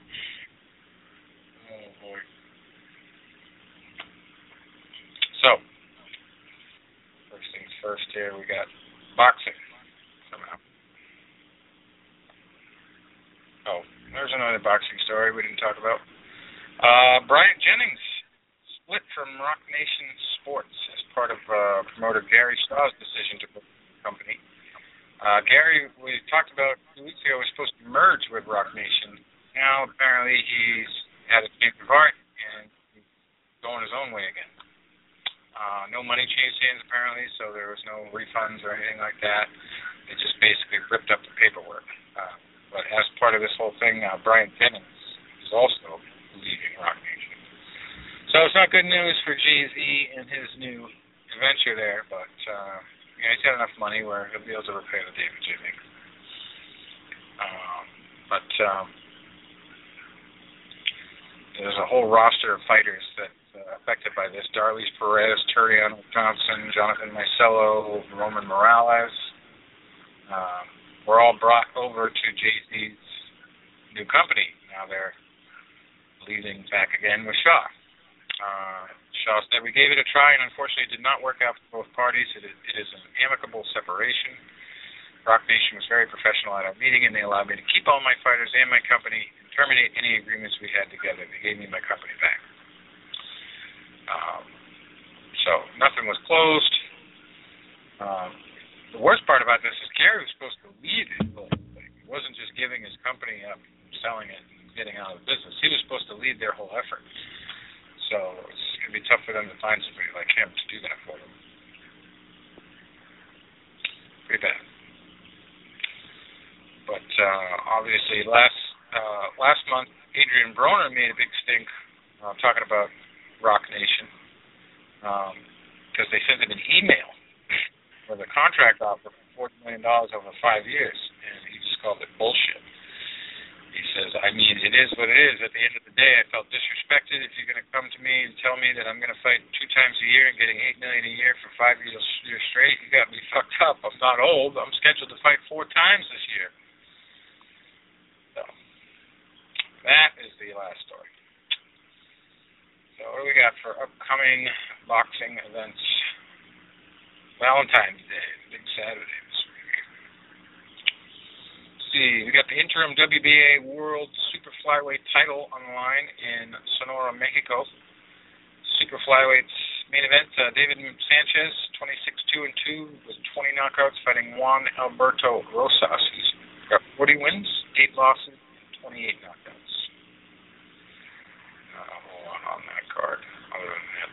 Oh, boy. So, first things first here, we got boxing somehow. Oh, there's another boxing story we didn't talk about. Uh, Bryant Jennings split from Rock Nation Sports as part of uh, promoter Gary Shaw's decision to quit the company. Uh, Gary, we talked about two weeks ago, was supposed to merge with Rock Nation. Now, apparently, he's had a change of heart and he's going his own way again. Uh, no money changed hands, apparently, so there was no refunds or anything like that. They just basically ripped up the paperwork. Uh, but as part of this whole thing, uh, Bryant Jennings is also leaving Rock Nation. So it's not good news for Jay-Z and his new adventure there, but uh, you know, he's got enough money where he'll be able to repay the damage, I think. Um, but um, there's a whole roster of fighters that uh, affected by this. Darlise Perez, Turiano Johnson, Jonathan Maicello, Roman Morales. Um, were all brought over to Jay-Z's new company. Now they're leading back again with Shaw. Uh, Shaw said, "We gave it a try, and unfortunately it did not work out for both parties. It is, it is an amicable separation. Rock Nation was very professional at our meeting, and they allowed me to keep all my fighters and my company and terminate any agreements we had together. They gave me my company back." Um, so nothing was closed. Um, the worst part about this is Gary was supposed to lead his whole thing. He wasn't just giving his company up, selling it, and getting out of the business. He was supposed to lead their whole effort. So it's going to be tough for them to find somebody like him to do that for them. Pretty bad. But uh, obviously, last uh, last month, Adrian Broner made a big stink uh, talking about Rock Nation because um, they sent him an email with a contract offer for forty million dollars over five years, and he just called it bullshit. He says, "I mean, it is what it is. At the end of the day, I felt disrespected. If you're going to come to me and tell me that I'm going to fight two times a year and getting eight million dollars a year for five years, years straight, you got me fucked up. I'm not old. I'm scheduled to fight four times this year." So that is the last story. So what do we got for upcoming boxing events? Valentine's Day, big Saturday this week. Let's see, we got the interim W B A World Super Flyweight title on the line in Sonora, Mexico. Super Flyweights main event, uh, David Sanchez, twenty-six two and two with twenty knockouts, fighting Juan Alberto Rosas. He's got forty wins, eight losses, twenty-eight knockouts. Uh, hold on on that card. Other than that,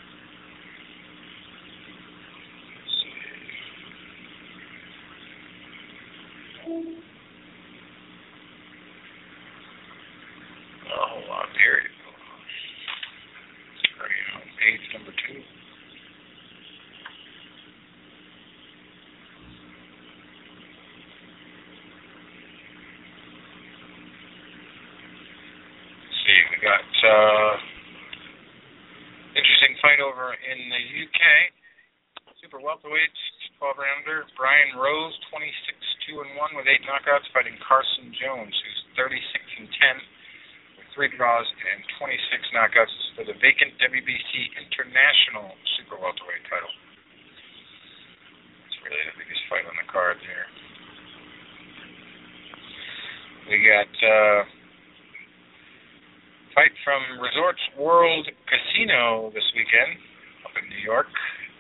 let's see. Oh, hold on. Here you go. Starting on page number two. See, we got uh, interesting fight over in the U K. Super welterweights, twelve rounder. Brian Rose, twenty-six two and one with eight knockouts, fighting Carson Jones, who's thirty-six and ten with three draws and twenty-six knockouts for the vacant W B C International Super welterweight title. It's really the biggest fight on the card there. We got uh, fight from Resorts World Casino this weekend up in New York.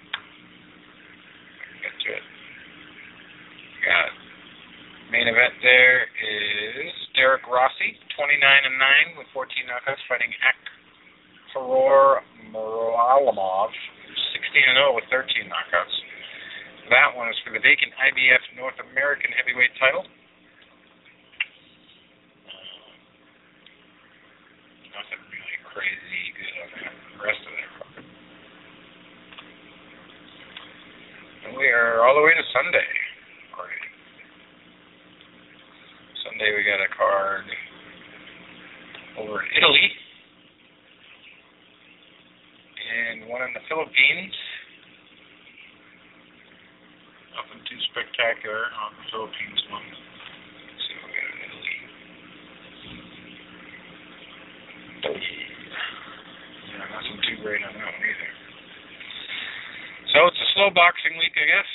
Get to it. Got main event there is Derek Rossi, twenty-nine and nine with fourteen knockouts, fighting Akhtaror Muralimov, who's sixteen and oh with thirteen knockouts. That one is for the vacant I B F North American heavyweight title. Nothing really crazy good on that. The rest of that card. And we are all the way to Sunday already. Sunday we got a card over in Italy and one in the Philippines. Nothing too spectacular on the Philippines one. Let's see what we got in Italy. Yeah, nothing too great on that one either. So it's a slow boxing week, I guess.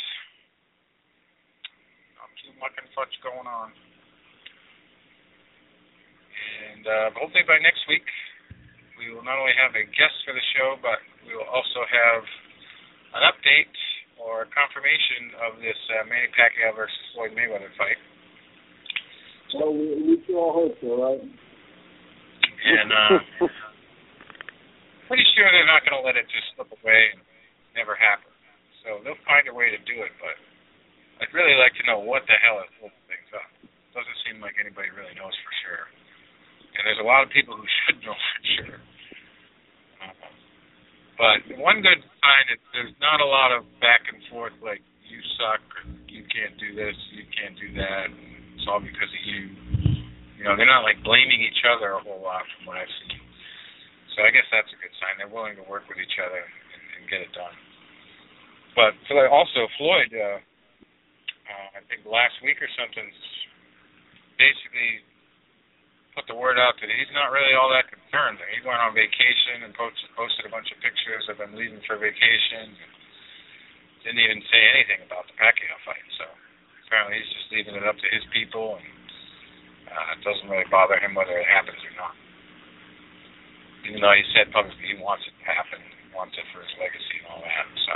Not too much and much going on. And uh, hopefully by next week, not only have a guest for the show, but we will also have an update or confirmation of this uh, Manny Pacquiao versus Floyd Mayweather fight. Well, we, we sure all hope so, right? And uh, pretty sure they're not going to let it just slip away and never happen. So they'll find a way to do it, but I'd really like to know what the hell is holding things up. Doesn't seem like anybody really knows for sure. And there's a lot of people who should know for sure. Uh, but one good sign is there's not a lot of back and forth like, you suck, you can't do this, you can't do that, and it's all because of you. You know, they're not like blaming each other a whole lot from what I've seen. So I guess that's a good sign. They're willing to work with each other and, and get it done. But also Floyd, uh, uh, I think last week or something, basically put the word out that he's not really all that concerned. He went on vacation and posted, posted a bunch of pictures of him leaving for vacation. And didn't even say anything about the Pacquiao fight. So apparently he's just leaving it up to his people, and uh, it doesn't really bother him whether it happens or not. Even though he said publicly he wants it to happen, he wants it for his legacy and all that. So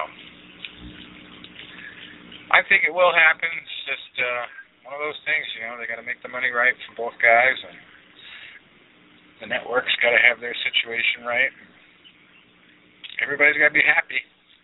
I think it will happen. It's just uh, one of those things, you know, they got to make the money right for both guys, and the network's got to have their situation right. Everybody's got to be happy.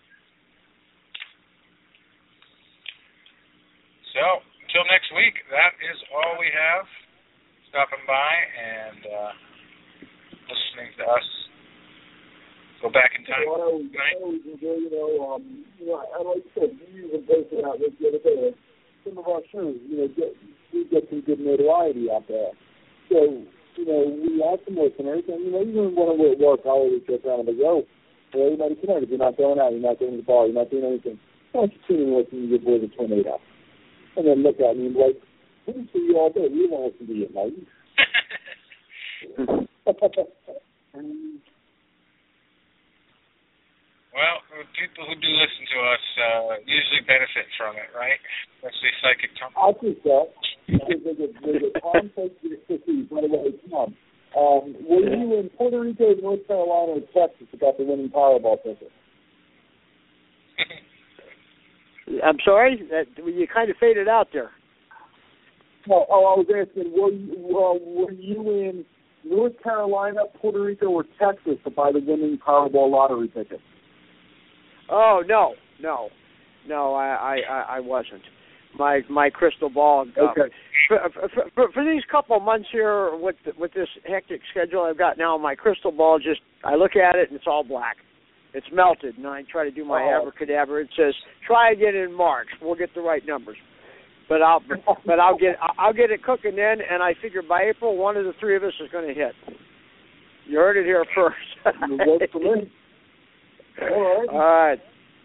So, until next week, that is all we have. Stopping by and uh, listening to us go back in time. You know, I always enjoy, you know, um, you know, I like I said, you even posted out this the other day. Some of our shows, you know, get, we get some good notoriety out there. So, you know, we have some listeners, and, you know, even when we're at work, I always get around and go, hey, everybody connect. If you're not going out, you're not going to the bar, you're not doing anything, why don't you tune in and listen to your boy, the Tornado? And then look at me and be like, we can see you all day. We won't listen to you at night. Well, the people who do listen to us uh, usually benefit from it, right? Especially psychic Tom. I think so. There's a, there's a Tom fifty, by the way, Tom. Um, were you in Puerto Rico, North Carolina, or Texas about the winning Powerball ticket? I'm sorry? That, you kind of faded out there. No, oh, I was asking, were you, uh, were you in North Carolina, Puerto Rico, or Texas to buy the winning Powerball lottery ticket? Oh, no, no. No, I, I, I wasn't. My my crystal ball. Uh, okay. For, for, for, for these couple of months here, with with this hectic schedule I've got now, my crystal ball just, I look at it and it's all black. It's melted, and I try to do my oh. abracadabra. It says, try again in March. We'll get the right numbers. But I'll but I'll get I'll get it cooking then, and I figure by April, one of the three of us is going to hit. You heard it here first. You work for me. All right. All right.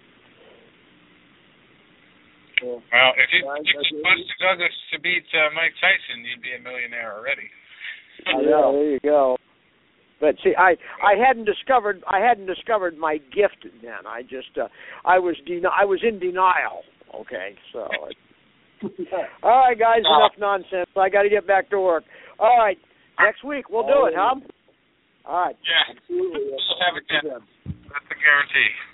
Well, if you if Buster Douglas to beat uh, Mike Tyson, you'd be a millionaire already. Yeah, there you go. But see, I, I hadn't discovered I hadn't discovered my gift then. I just uh, I was den- I was in denial. Okay, so. All right, guys, enough nonsense. I got to get back to work. All right, next week we'll do it, huh? All right. Yeah, we'll have it then. That's a guarantee.